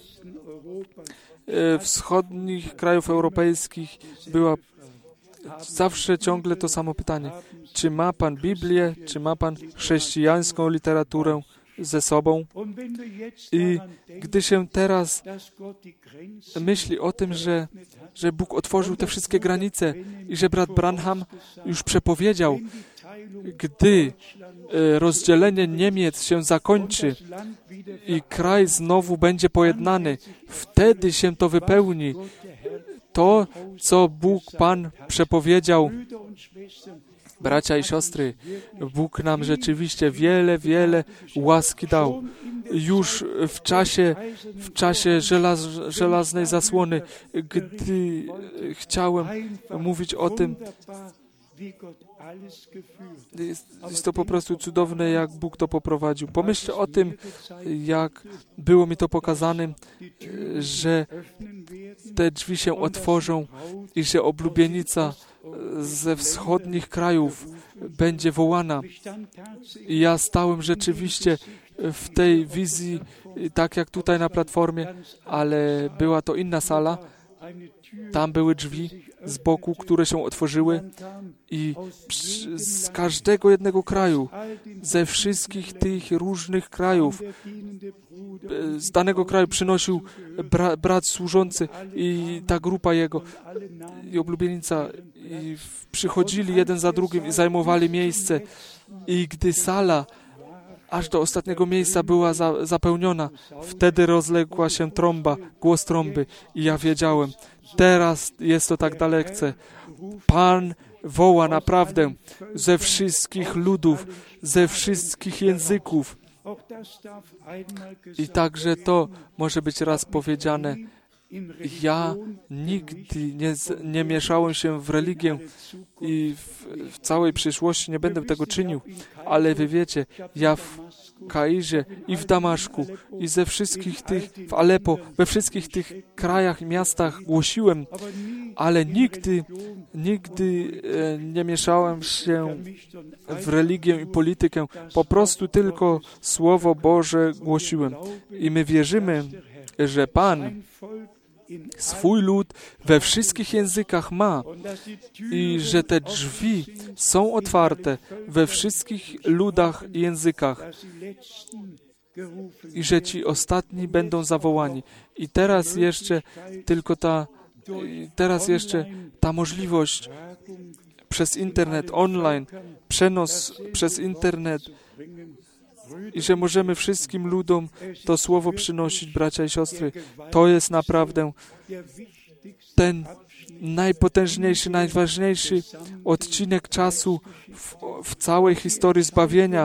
e, wschodnich krajów europejskich była, zawsze ciągle to samo pytanie. Czy ma Pan Biblię, czy ma Pan chrześcijańską literaturę ze sobą? I gdy się teraz myśli o tym, że, że Bóg otworzył te wszystkie granice i że brat Branham już przepowiedział, gdy rozdzielenie Niemiec się zakończy i kraj znowu będzie pojednany, wtedy się to wypełni. To, co Bóg Pan przepowiedział, bracia i siostry, Bóg nam rzeczywiście wiele, wiele łaski dał. Już w czasie, w czasie żelaz, żelaznej zasłony, gdy chciałem mówić o tym, jest, jest to po prostu cudowne, jak Bóg to poprowadził. Pomyślcie o tym, jak było mi to pokazane, że te drzwi się otworzą i że oblubienica ze wschodnich krajów będzie wołana. I ja stałem rzeczywiście w tej wizji, tak jak tutaj na platformie, ale była to inna sala. Tam były drzwi z boku, które się otworzyły i z każdego jednego kraju, ze wszystkich tych różnych krajów, z danego kraju przynosił bra, brat służący i ta grupa jego i oblubienica i przychodzili jeden za drugim i zajmowali miejsce. I gdy sala aż do ostatniego miejsca była za, zapełniona, wtedy rozległa się trąba, głos trąby i ja wiedziałem, teraz jest to tak dalece. Pan woła naprawdę ze wszystkich ludów, ze wszystkich języków. I także to może być raz powiedziane. Ja nigdy nie, nie mieszałem się w religię i w, w całej przyszłości nie będę tego czynił, ale wy wiecie, ja w Kairze i w Damaszku i ze wszystkich tych, w Aleppo, we wszystkich tych krajach i miastach głosiłem, ale nigdy, nigdy e, nie mieszałem się w religię i politykę, po prostu tylko Słowo Boże głosiłem. I my wierzymy, że Pan swój lud we wszystkich językach ma i że te drzwi są otwarte we wszystkich ludach i językach i że ci ostatni będą zawołani. I teraz jeszcze tylko ta, teraz jeszcze ta możliwość przez internet, online, przenos przez internet i że możemy wszystkim ludom to słowo przynosić, bracia i siostry. To jest naprawdę ten najpotężniejszy, najważniejszy odcinek czasu w, w całej historii zbawienia.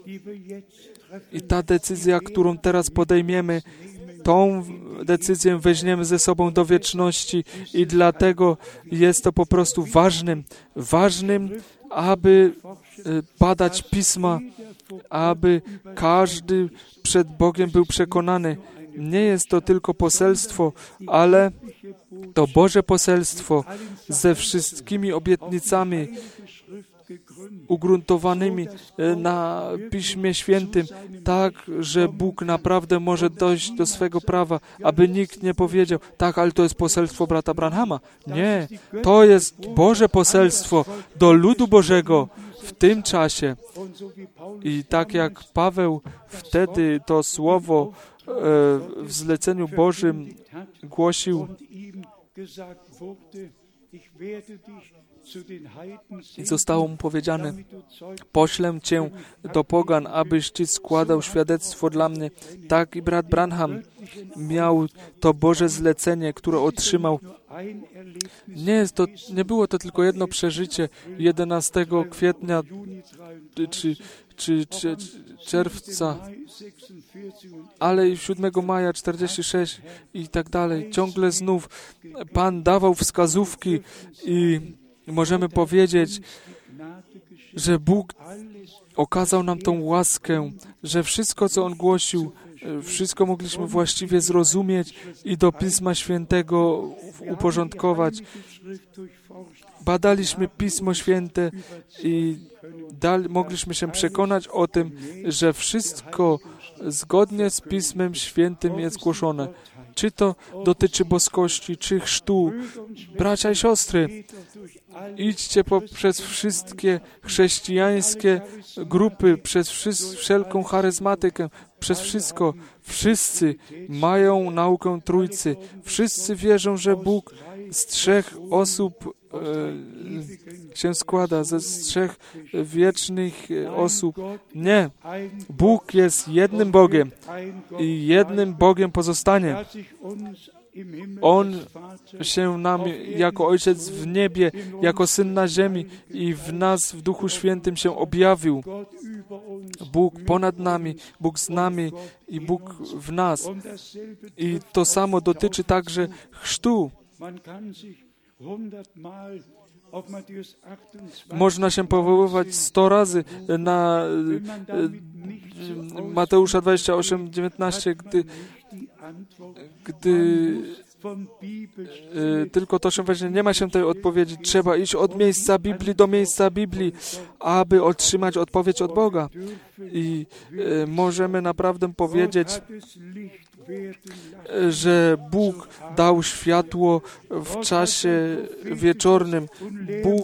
I ta decyzja, którą teraz podejmiemy, tą decyzję weźmiemy ze sobą do wieczności i dlatego jest to po prostu ważnym, ważnym, aby badać Pisma, aby każdy przed Bogiem był przekonany. Nie jest to tylko poselstwo, ale to Boże poselstwo ze wszystkimi obietnicami ugruntowanymi na Piśmie Świętym, tak, że Bóg naprawdę może dojść do swego prawa, aby nikt nie powiedział, tak, ale to jest poselstwo brata Branhama. Nie, to jest Boże poselstwo do ludu Bożego w tym czasie. I tak jak Paweł wtedy to słowo e, w zleceniu Bożym głosił, i zostało mu powiedziane, poślę Cię do pogan, abyś Ci składał świadectwo dla mnie. Tak i brat Branham miał to Boże zlecenie, które otrzymał. Nie, jest to, nie było to tylko jedno przeżycie jedenastego kwietnia czy, czy, czy czerwca, ale i siódmego maja czterdziestego szóstego i tak dalej. Ciągle znów Pan dawał wskazówki i możemy powiedzieć, że Bóg okazał nam tą łaskę, że wszystko, co On głosił, wszystko mogliśmy właściwie zrozumieć i do Pisma Świętego uporządkować. Badaliśmy Pismo Święte i dali, mogliśmy się przekonać o tym, że wszystko zgodnie z Pismem Świętym jest głoszone. Czy to dotyczy boskości, czy chrztu. Bracia i siostry, idźcie poprzez wszystkie chrześcijańskie grupy, przez wszy- wszelką charyzmatykę, przez wszystko. Wszyscy mają naukę Trójcy. Wszyscy wierzą, że Bóg z trzech osób e, się składa, ze trzech wiecznych osób. Nie. Bóg jest jednym Bogiem i jednym Bogiem pozostanie. On się nam jako Ojciec w niebie, jako Syn na ziemi i w nas w Duchu Świętym się objawił. Bóg ponad nami, Bóg z nami i Bóg w nas. I to samo dotyczy także chrztu. Można się powoływać sto razy na Mateusza dwadzieścia osiem, dziewiętnaście, gdy, gdy y, tylko to się weźmie, nie ma się tej odpowiedzi. Trzeba iść od miejsca Biblii do miejsca Biblii, aby otrzymać odpowiedź od Boga. I y, możemy naprawdę powiedzieć, że Bóg dał światło w czasie wieczornym. Bóg,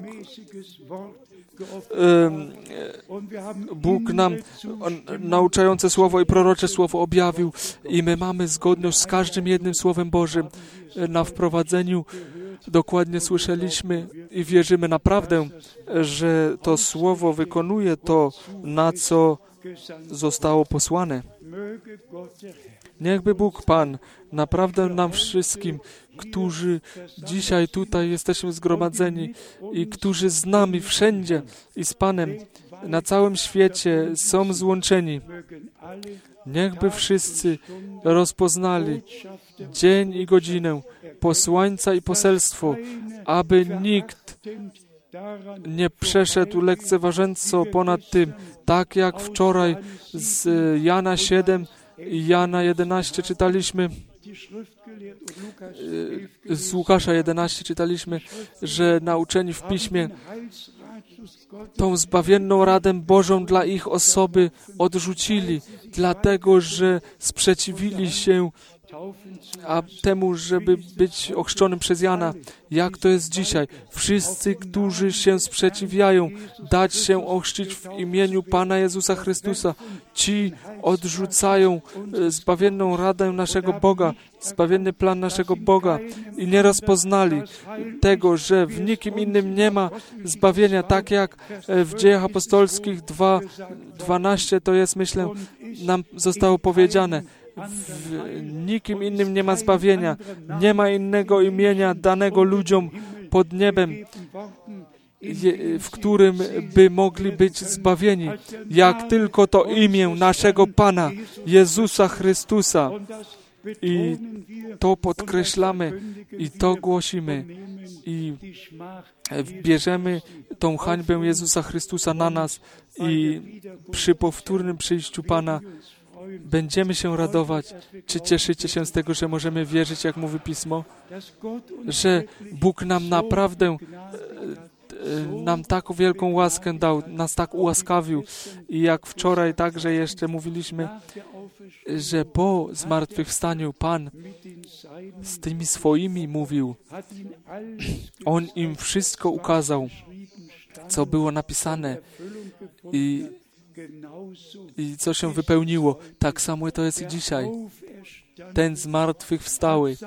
Bóg nam nauczające słowo i prorocze słowo objawił i my mamy zgodność z każdym jednym Słowem Bożym. Na wprowadzeniu dokładnie słyszeliśmy i wierzymy naprawdę, że to słowo wykonuje to, na co zostało posłane. Niechby Bóg Pan naprawdę nam wszystkim, którzy dzisiaj tutaj jesteśmy zgromadzeni i którzy z nami wszędzie i z Panem na całym świecie są złączeni, niechby wszyscy rozpoznali dzień i godzinę, posłańca i poselstwo, aby nikt nie przeszedł lekceważąco ponad tym, tak jak wczoraj z Jana siedem i Jana jedenaście czytaliśmy, z Łukasza jedenaście czytaliśmy, że nauczeni w Piśmie tą zbawienną radę Bożą dla ich osoby odrzucili, dlatego że sprzeciwili się a temu, żeby być ochrzczonym przez Jana. Jak to jest dzisiaj? Wszyscy, którzy się sprzeciwiają, dać się ochrzcić w imieniu Pana Jezusa Chrystusa, ci odrzucają zbawienną radę naszego Boga, zbawienny plan naszego Boga i nie rozpoznali tego, że w nikim innym nie ma zbawienia, tak jak w Dziejach Apostolskich dwa dwanaście to jest, myślę, nam zostało powiedziane. W nikim innym nie ma zbawienia, nie ma innego imienia danego ludziom pod niebem, w którym by mogli być zbawieni, jak tylko to imię naszego Pana, Jezusa Chrystusa. I to podkreślamy i to głosimy i bierzemy tą hańbę Jezusa Chrystusa na nas i przy powtórnym przyjściu Pana będziemy się radować. Czy cieszycie się z tego, że możemy wierzyć, jak mówi Pismo, że Bóg nam naprawdę nam taką wielką łaskę dał, nas tak ułaskawił i jak wczoraj także jeszcze mówiliśmy, że po zmartwychwstaniu Pan z tymi swoimi mówił. On im wszystko ukazał, co było napisane i, i co się wypełniło. Tak samo to jest i dzisiaj. Ten zmartwychwstały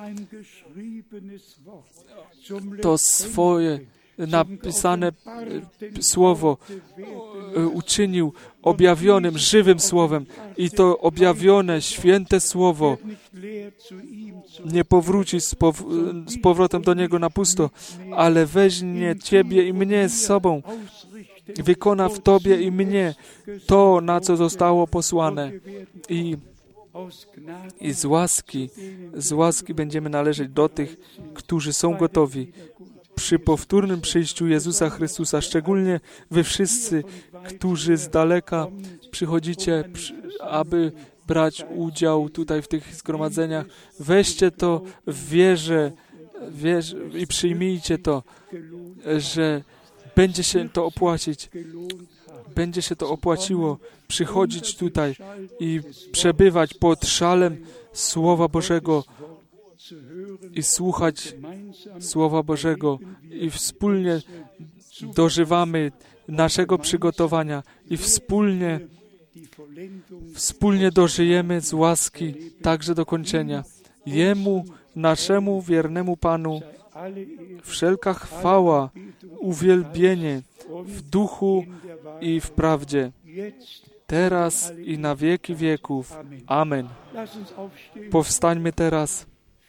to swoje napisane słowo uczynił objawionym, żywym słowem i to objawione, święte słowo nie powróci z, pow z powrotem do Niego na pusto, ale weźmie Ciebie i mnie z sobą, wykona w Tobie i mnie to, na co zostało posłane i I z łaski, z łaski będziemy należeć do tych, którzy są gotowi przy powtórnym przyjściu Jezusa Chrystusa, szczególnie wy wszyscy, którzy z daleka przychodzicie, aby brać udział tutaj w tych zgromadzeniach. Weźcie to w wierze, wierze i przyjmijcie to, że będzie się to opłacić. Będzie się to opłaciło przychodzić tutaj i przebywać pod szalem Słowa Bożego i słuchać Słowa Bożego i wspólnie dożywamy naszego przygotowania i wspólnie wspólnie dożyjemy z łaski także do kończenia. Jemu, naszemu wiernemu Panu, wszelka chwała, uwielbienie w duchu i w prawdzie, teraz i na wieki wieków. Amen. Powstańmy teraz.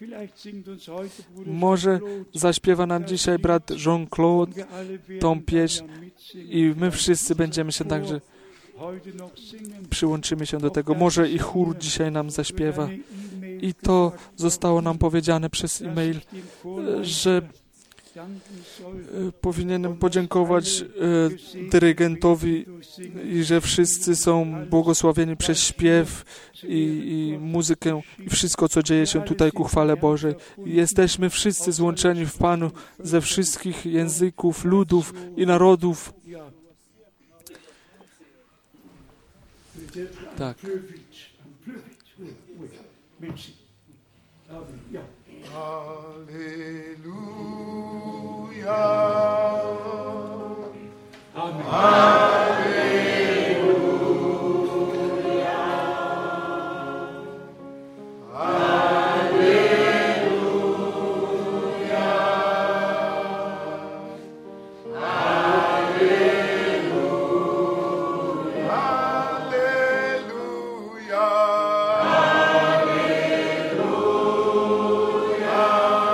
Może zaśpiewa nam dzisiaj brat Jean-Claude tą pieśń i my wszyscy będziemy się także przyłączymy się do tego. Może i chór dzisiaj nam zaśpiewa. I to zostało nam powiedziane przez e-mail, że powinienem podziękować e, dyrygentowi i że wszyscy są błogosławieni przez śpiew i, i muzykę i wszystko, co dzieje się tutaj ku chwale Bożej. Jesteśmy wszyscy złączeni w Panu ze wszystkich języków, ludów i narodów. Tak. Amen. Alleluja. Alleluia.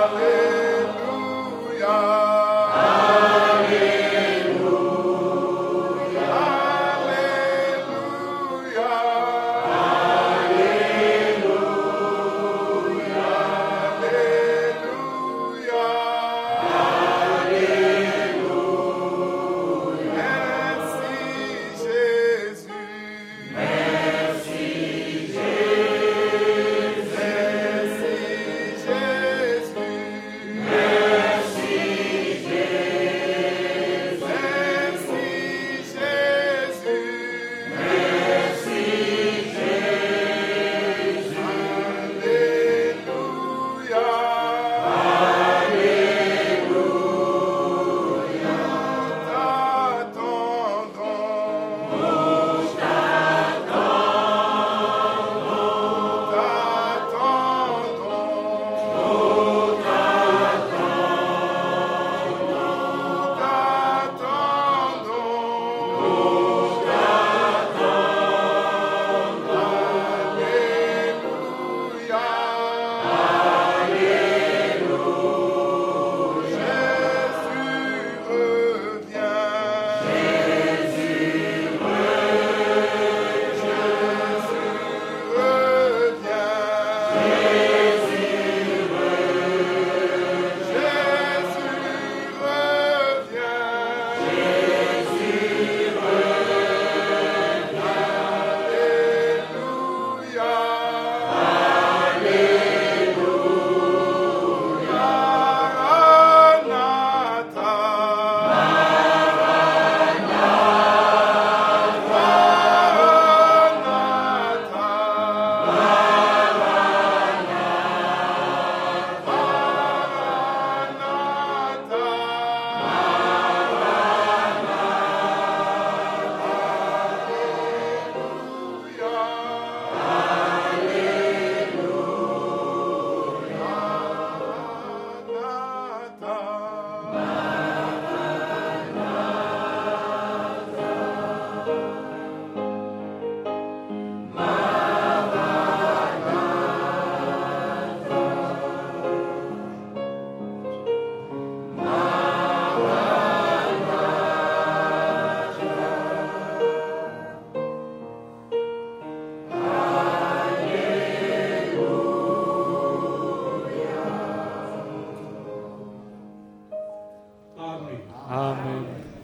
Amen.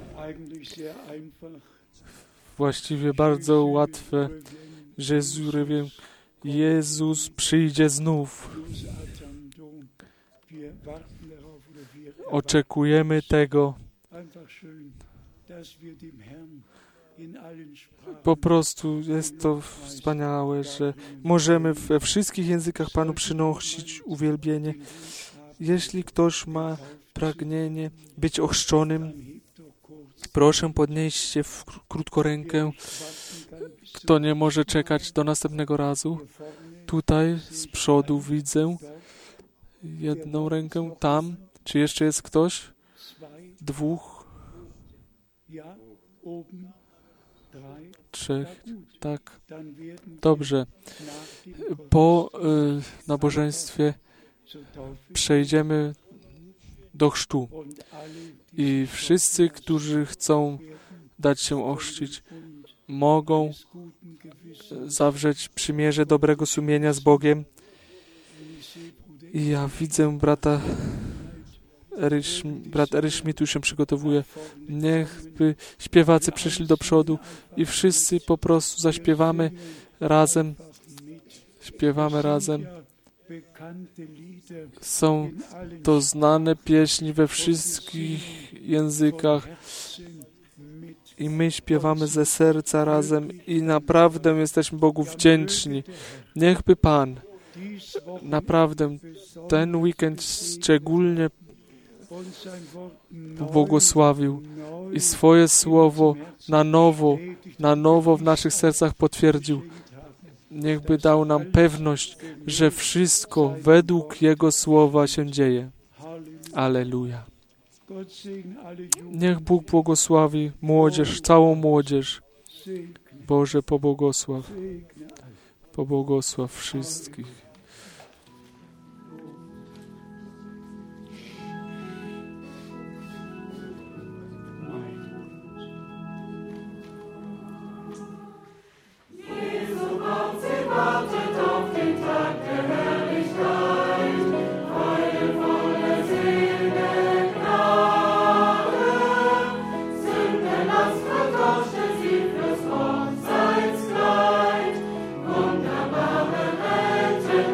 Właściwie bardzo łatwe, że Jezus przyjdzie znów. Oczekujemy tego. Po prostu jest to wspaniałe, że możemy we wszystkich językach Panu przynosić uwielbienie. Jeśli ktoś ma pragnienie być ochrzczonym, proszę podnieście w krótko rękę. Kto nie może czekać do następnego razu? Tutaj z przodu widzę jedną rękę. Tam. Czy jeszcze jest ktoś? Dwóch? Trzech? Tak. Dobrze. Po y, nabożeństwie przejdziemy do chrztu. I wszyscy, którzy chcą dać się ochrzcić, mogą zawrzeć przymierze dobrego sumienia z Bogiem. I ja widzę brata Eryś, brat Eryś Schmidt już się przygotowuje. Niechby śpiewacy przyszli do przodu i wszyscy po prostu zaśpiewamy razem. Śpiewamy razem. Są to znane pieśni we wszystkich językach i my śpiewamy ze serca razem i naprawdę jesteśmy Bogu wdzięczni. Niechby Pan naprawdę ten weekend szczególnie błogosławił i swoje słowo na nowo, na nowo w naszych sercach potwierdził. Niechby dał nam pewność, że wszystko według Jego słowa się dzieje. Alleluja. Niech Bóg błogosławi młodzież, całą młodzież. Boże, pobłogosław. Pobłogosław wszystkich. Wunderbare Welt.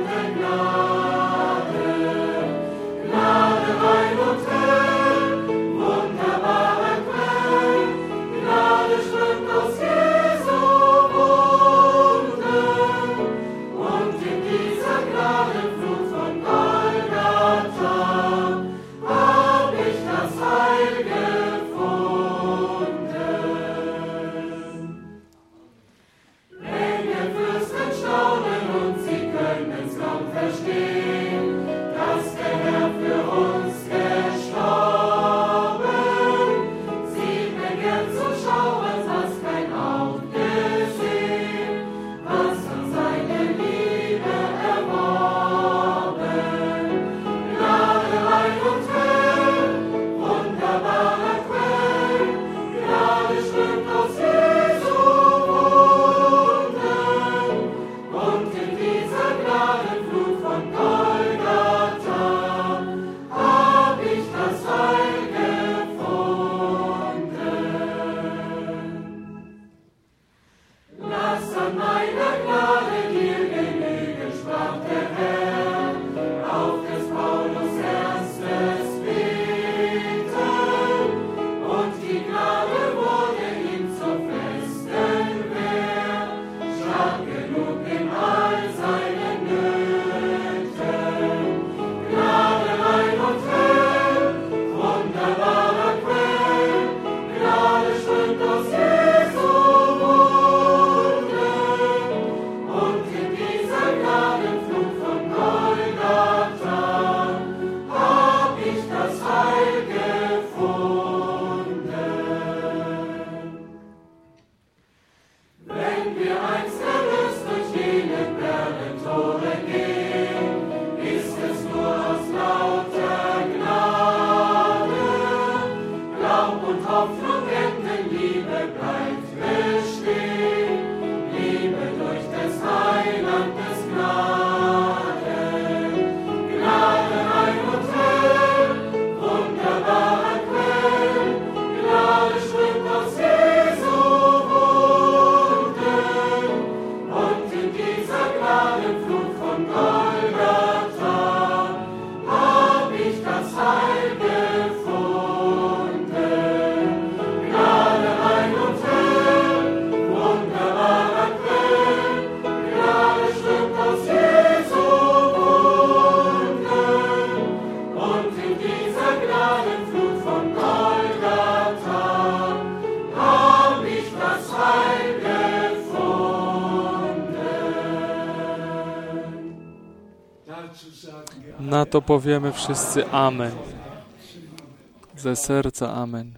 to powiemy wszyscy amen. Ze serca amen.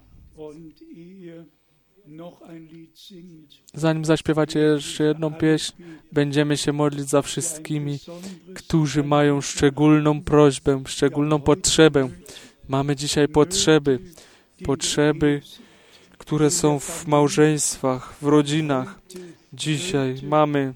Zanim zaśpiewacie jeszcze jedną pieśń, będziemy się modlić za wszystkimi, którzy mają szczególną prośbę, szczególną potrzebę. Mamy dzisiaj potrzeby, potrzeby, które są w małżeństwach, w rodzinach. Dzisiaj mamy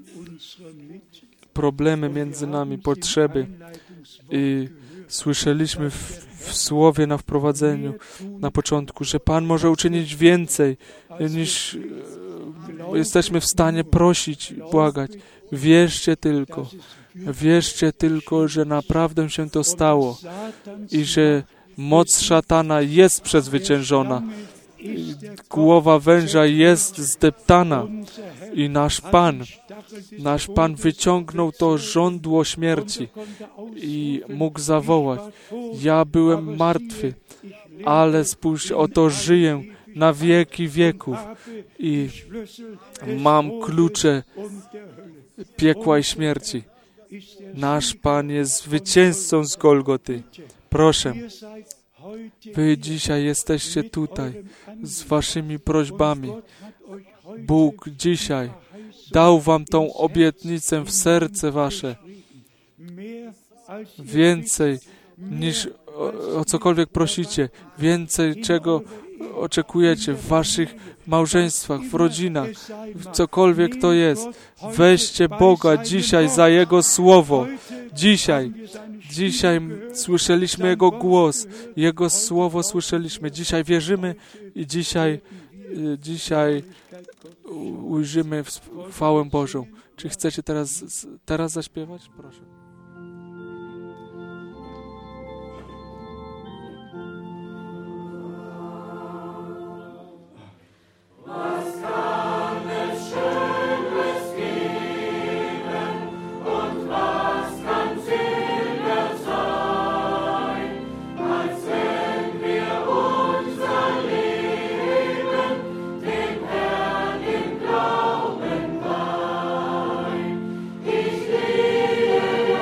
problemy między nami, potrzeby. I słyszeliśmy w, w słowie na wprowadzeniu, na początku, że Pan może uczynić więcej, niż e, jesteśmy w stanie prosić, błagać. Wierzcie tylko, wierzcie tylko, że naprawdę się to stało i że moc szatana jest przezwyciężona. Głowa węża jest zdeptana i nasz Pan, nasz Pan wyciągnął to żądło śmierci i mógł zawołać: ja byłem martwy, ale spójrz, oto żyję na wieki wieków i mam klucze piekła i śmierci. Nasz Pan jest zwycięzcą z Golgoty. Proszę, wy dzisiaj jesteście tutaj z waszymi prośbami. Bóg dzisiaj dał wam tą obietnicę w serce wasze. Więcej niż o, o cokolwiek prosicie. Więcej czego oczekujecie w waszych małżeństwach, w rodzinach. Cokolwiek to jest. Weźcie Boga dzisiaj za Jego Słowo. Dzisiaj. Dzisiaj słyszeliśmy Jego głos. Jego Słowo słyszeliśmy. Dzisiaj wierzymy i dzisiaj, dzisiaj ujrzymy chwałę Bożą. Czy chcecie teraz, teraz zaśpiewać? Proszę. Ich liebe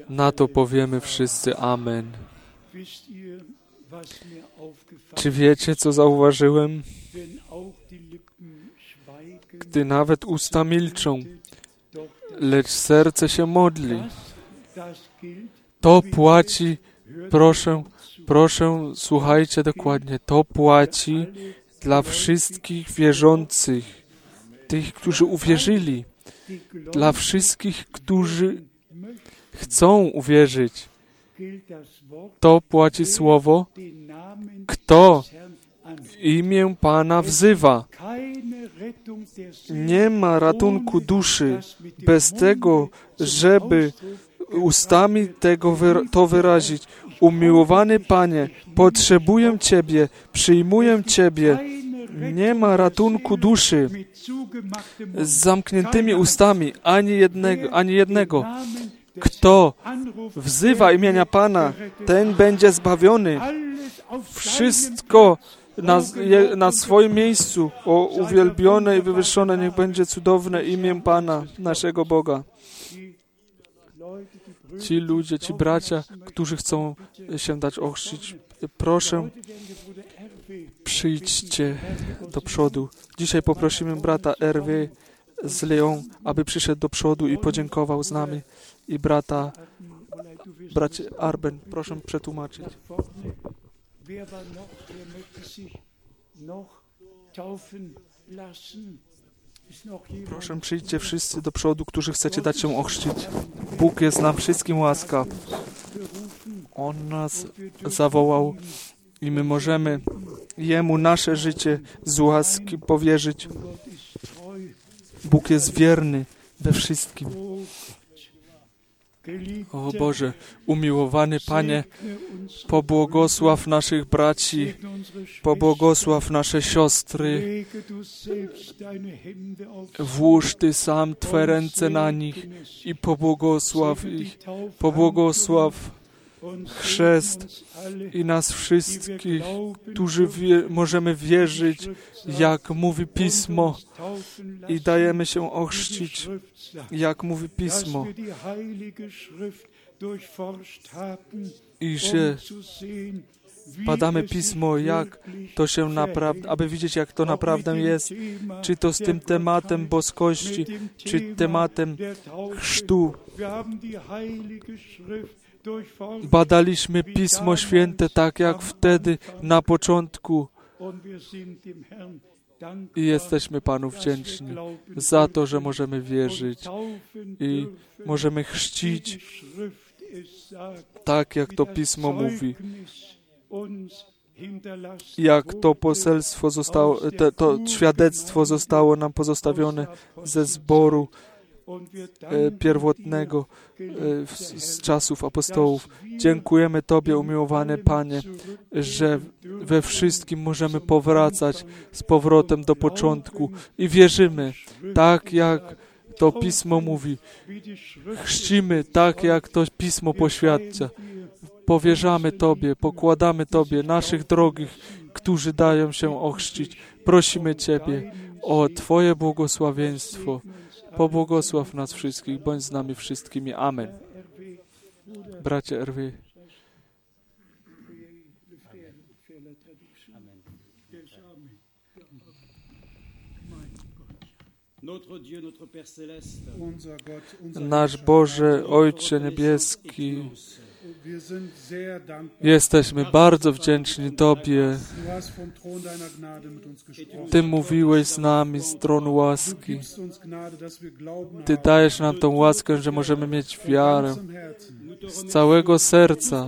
Na to powiemy wszyscy amen. Czy wiecie, co zauważyłem? Gdy nawet usta milczą, lecz serce się modli, to płaci, proszę, proszę, słuchajcie dokładnie, to płaci dla wszystkich wierzących, tych, którzy uwierzyli, dla wszystkich, którzy chcą uwierzyć. To płaci słowo, kto imię Pana wzywa. Nie ma ratunku duszy bez tego, żeby ustami tego wyra- to wyrazić. Umiłowany Panie, potrzebuję Ciebie, przyjmuję Ciebie. Nie ma ratunku duszy z zamkniętymi ustami, ani jednego, ani jednego. Kto wzywa imienia Pana, ten będzie zbawiony. Wszystko na, na swoim miejscu. O uwielbione i wywyższone niech będzie cudowne imię Pana, naszego Boga. Ci ludzie, ci bracia, którzy chcą się dać ochrzcić, proszę, przyjdźcie do przodu. Dzisiaj poprosimy brata R W z Lyon, aby przyszedł do przodu i podziękował z nami. I brata, bracie Arben, proszę przetłumaczyć. Proszę, przyjdźcie wszyscy do przodu, którzy chcecie dać się ochrzcić. Bóg jest nam wszystkim łaskaw. On nas zawołał i my możemy Jemu nasze życie z łaski powierzyć. Bóg jest wierny we wszystkim. O Boże, umiłowany Panie, pobłogosław naszych braci, pobłogosław nasze siostry, włóż Ty sam Twe ręce na nich i pobłogosław ich, pobłogosław chrzest i nas wszystkich, którzy wie, możemy wierzyć, jak mówi Pismo i dajemy się ochrzcić, jak mówi Pismo. I że badamy Pismo, jak to się naprawdę, aby widzieć, jak to naprawdę jest, czy to z tym tematem boskości, czy tematem chrztu. Badaliśmy Pismo Święte tak jak wtedy na początku i jesteśmy Panu wdzięczni za to, że możemy wierzyć i możemy chrzcić tak jak to Pismo mówi. Jak to poselstwo zostało, te, to świadectwo zostało nam pozostawione ze zboru e, pierwotnego e, z, z czasów apostołów. Dziękujemy Tobie, umiłowany Panie, że we wszystkim możemy powracać z powrotem do początku i wierzymy, tak jak to Pismo mówi. Chrzcimy tak, jak to Pismo poświadcza. Powierzamy Tobie, pokładamy Tobie naszych drogich, którzy dają się ochrzcić. Prosimy Ciebie o Twoje błogosławieństwo. Pobłogosław nas wszystkich, bądź z nami wszystkimi. Amen. Bracie R W. Nasz Boże, Ojcze Niebieski, jesteśmy bardzo wdzięczni Tobie. Ty mówiłeś z nami z tronu łaski. Ty dajesz nam tą łaskę, że możemy mieć wiarę z całego serca.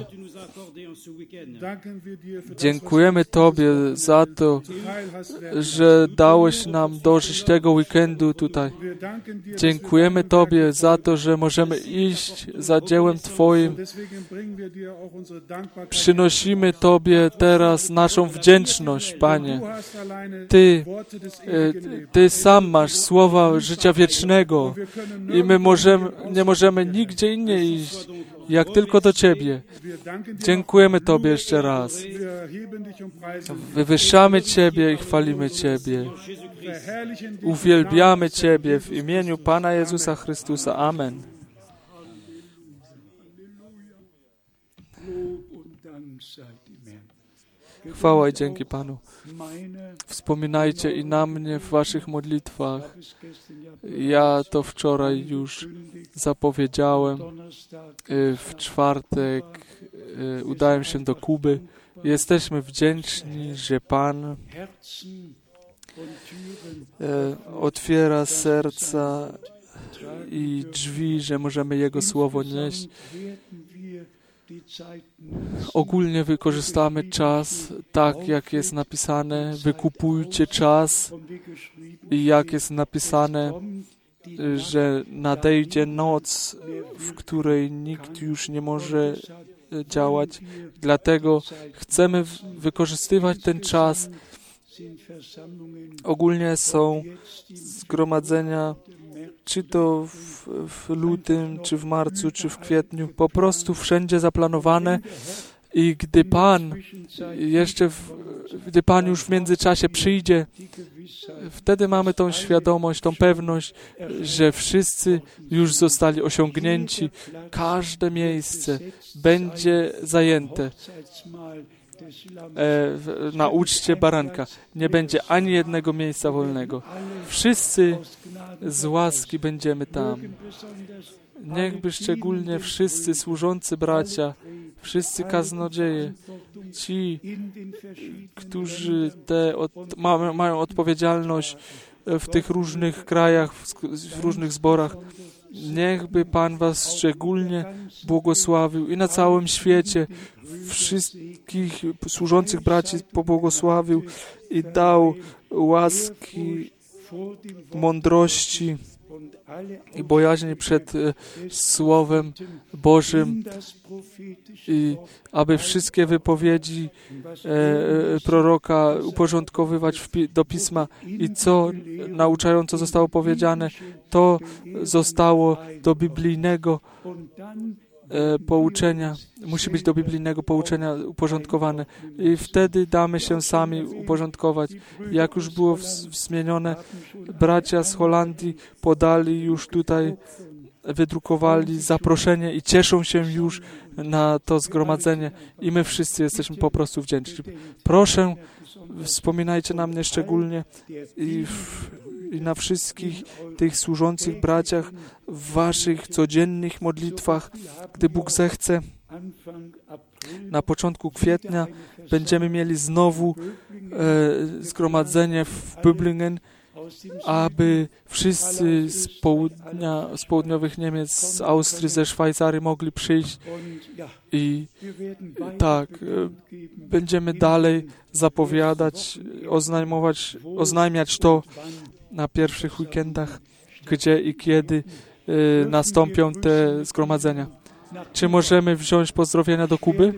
Dziękujemy Tobie za to, że dałeś nam dożyć tego weekendu tutaj. Dziękujemy Tobie za to, że możemy iść za dziełem Twoim. Przynosimy Tobie teraz naszą wdzięczność, Panie. Ty, Ty sam masz słowa życia wiecznego i my możemy, nie możemy nigdzie indziej iść, jak tylko do Ciebie. Dziękujemy Tobie jeszcze raz. Wywyższamy Ciebie i chwalimy Ciebie. Uwielbiamy Ciebie w imieniu Pana Jezusa Chrystusa. Amen. Chwała i dzięki Panu. Wspominajcie i na mnie w waszych modlitwach. Ja to wczoraj już zapowiedziałem. W czwartek udałem się do Kuby. Jesteśmy wdzięczni, że Pan otwiera serca i drzwi, że możemy Jego Słowo nieść. Ogólnie wykorzystamy czas tak, jak jest napisane. Wykupujcie czas i jak jest napisane, że nadejdzie noc, w której nikt już nie może działać. Dlatego chcemy wykorzystywać ten czas. Ogólnie są zgromadzenia, czy to w, w lutym, czy w marcu, czy w kwietniu, po prostu wszędzie zaplanowane i gdy Pan jeszcze, w, gdy Pan już w międzyczasie przyjdzie, wtedy mamy tą świadomość, tą pewność, że wszyscy już zostali osiągnięci. Każde miejsce będzie zajęte. E, na uczcie baranka. Nie będzie ani jednego miejsca wolnego. Wszyscy z łaski będziemy tam. Niechby szczególnie wszyscy służący bracia, wszyscy kaznodzieje, ci, którzy te od, ma, mają odpowiedzialność w tych różnych krajach, w, w różnych zborach, niechby Pan was szczególnie błogosławił i na całym świecie wszystkich służących braci pobłogosławił i dał łaski, mądrości i bojaźni przed e, Słowem Bożym i aby wszystkie wypowiedzi e, proroka uporządkowywać w, do Pisma i co nauczająco zostało powiedziane, to zostało do biblijnego e, pouczenia. Musi być do biblijnego pouczenia uporządkowane i wtedy damy się sami uporządkować. Jak już było wspomniane, bracia z Holandii podali już tutaj, wydrukowali zaproszenie i cieszą się już na to zgromadzenie i my wszyscy jesteśmy po prostu wdzięczni. Proszę, wspominajcie na mnie szczególnie i, w, i na wszystkich tych służących braciach w waszych codziennych modlitwach, gdy Bóg zechce. Na początku kwietnia będziemy mieli znowu e, zgromadzenie w Böblingen, aby wszyscy z południa, z południowych Niemiec, z Austrii, ze Szwajcarii mogli przyjść i tak, e, będziemy dalej zapowiadać, oznajmować, oznajmiać to na pierwszych weekendach, gdzie i kiedy e, nastąpią te zgromadzenia. Czy możemy wziąć pozdrowienia do Kuby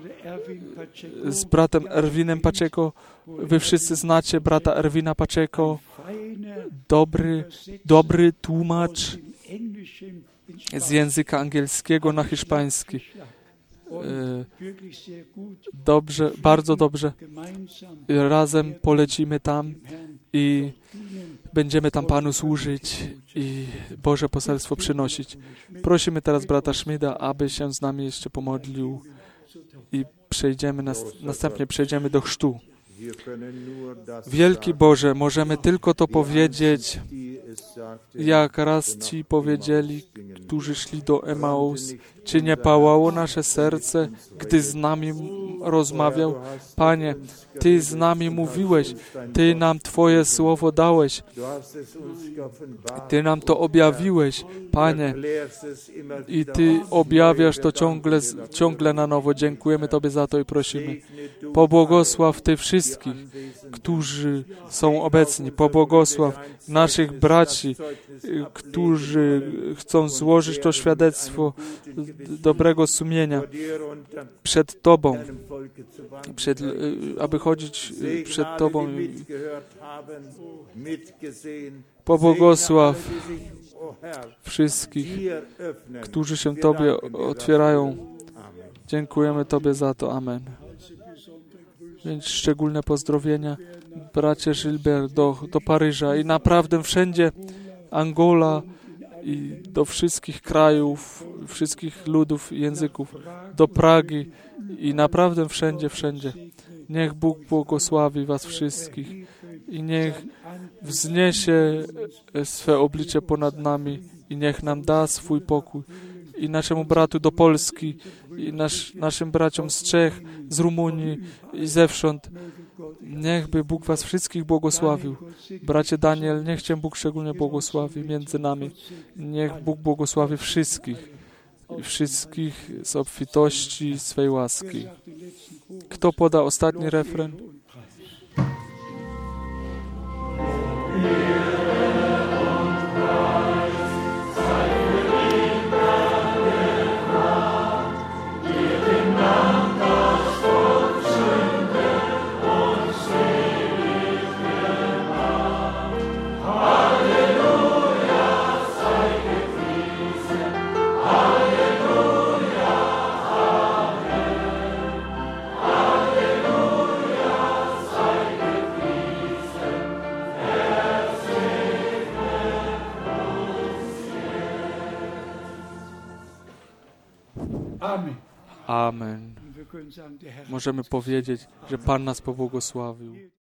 z bratem Erwinem Paczeko? Wy wszyscy znacie brata Erwina Paczeko. Dobry, dobry tłumacz z języka angielskiego na hiszpański. Dobrze, bardzo dobrze. Razem polecimy tam i będziemy tam Panu służyć i Boże poselstwo przynosić. Prosimy teraz brata Schmida, aby się z nami jeszcze pomodlił i przejdziemy, następnie przejdziemy do chrztu. Wielki Boże, możemy tylko to powiedzieć, jak raz Ci powiedzieli, którzy szli do Emaus, czy nie pałało nasze serce, gdy z nami rozmawiał? Panie, Ty z nami mówiłeś, Ty nam Twoje słowo dałeś, Ty nam to objawiłeś, Panie, i Ty objawiasz to ciągle, ciągle na nowo. Dziękujemy Tobie za to i prosimy. Pobłogosław Ty wszystkich, którzy są obecni. Pobłogosław naszych braci, którzy chcą złożyć to świadectwo dobrego sumienia przed Tobą, przed, aby chodzić przed Tobą. Pobłogosław wszystkich, którzy się Tobie otwierają. Dziękujemy Tobie za to. Amen. Więc szczególne pozdrowienia bracie Gilbert do, do Paryża i naprawdę wszędzie, Angola i do wszystkich krajów, wszystkich ludów i języków, do Pragi, i naprawdę wszędzie, wszędzie. Niech Bóg błogosławi was wszystkich i niech wzniesie swe oblicze ponad nami i niech nam da swój pokój. I naszemu bratu do Polski, i nasz, naszym braciom z Czech, z Rumunii i zewsząd. Niechby Bóg was wszystkich błogosławił. Bracie Daniel, niech Cię Bóg szczególnie błogosławi między nami. Niech Bóg błogosławi wszystkich. I wszystkich z obfitości swej łaski. Kto poda ostatni refren? Amen. Możemy powiedzieć, że Pan nas pobłogosławił.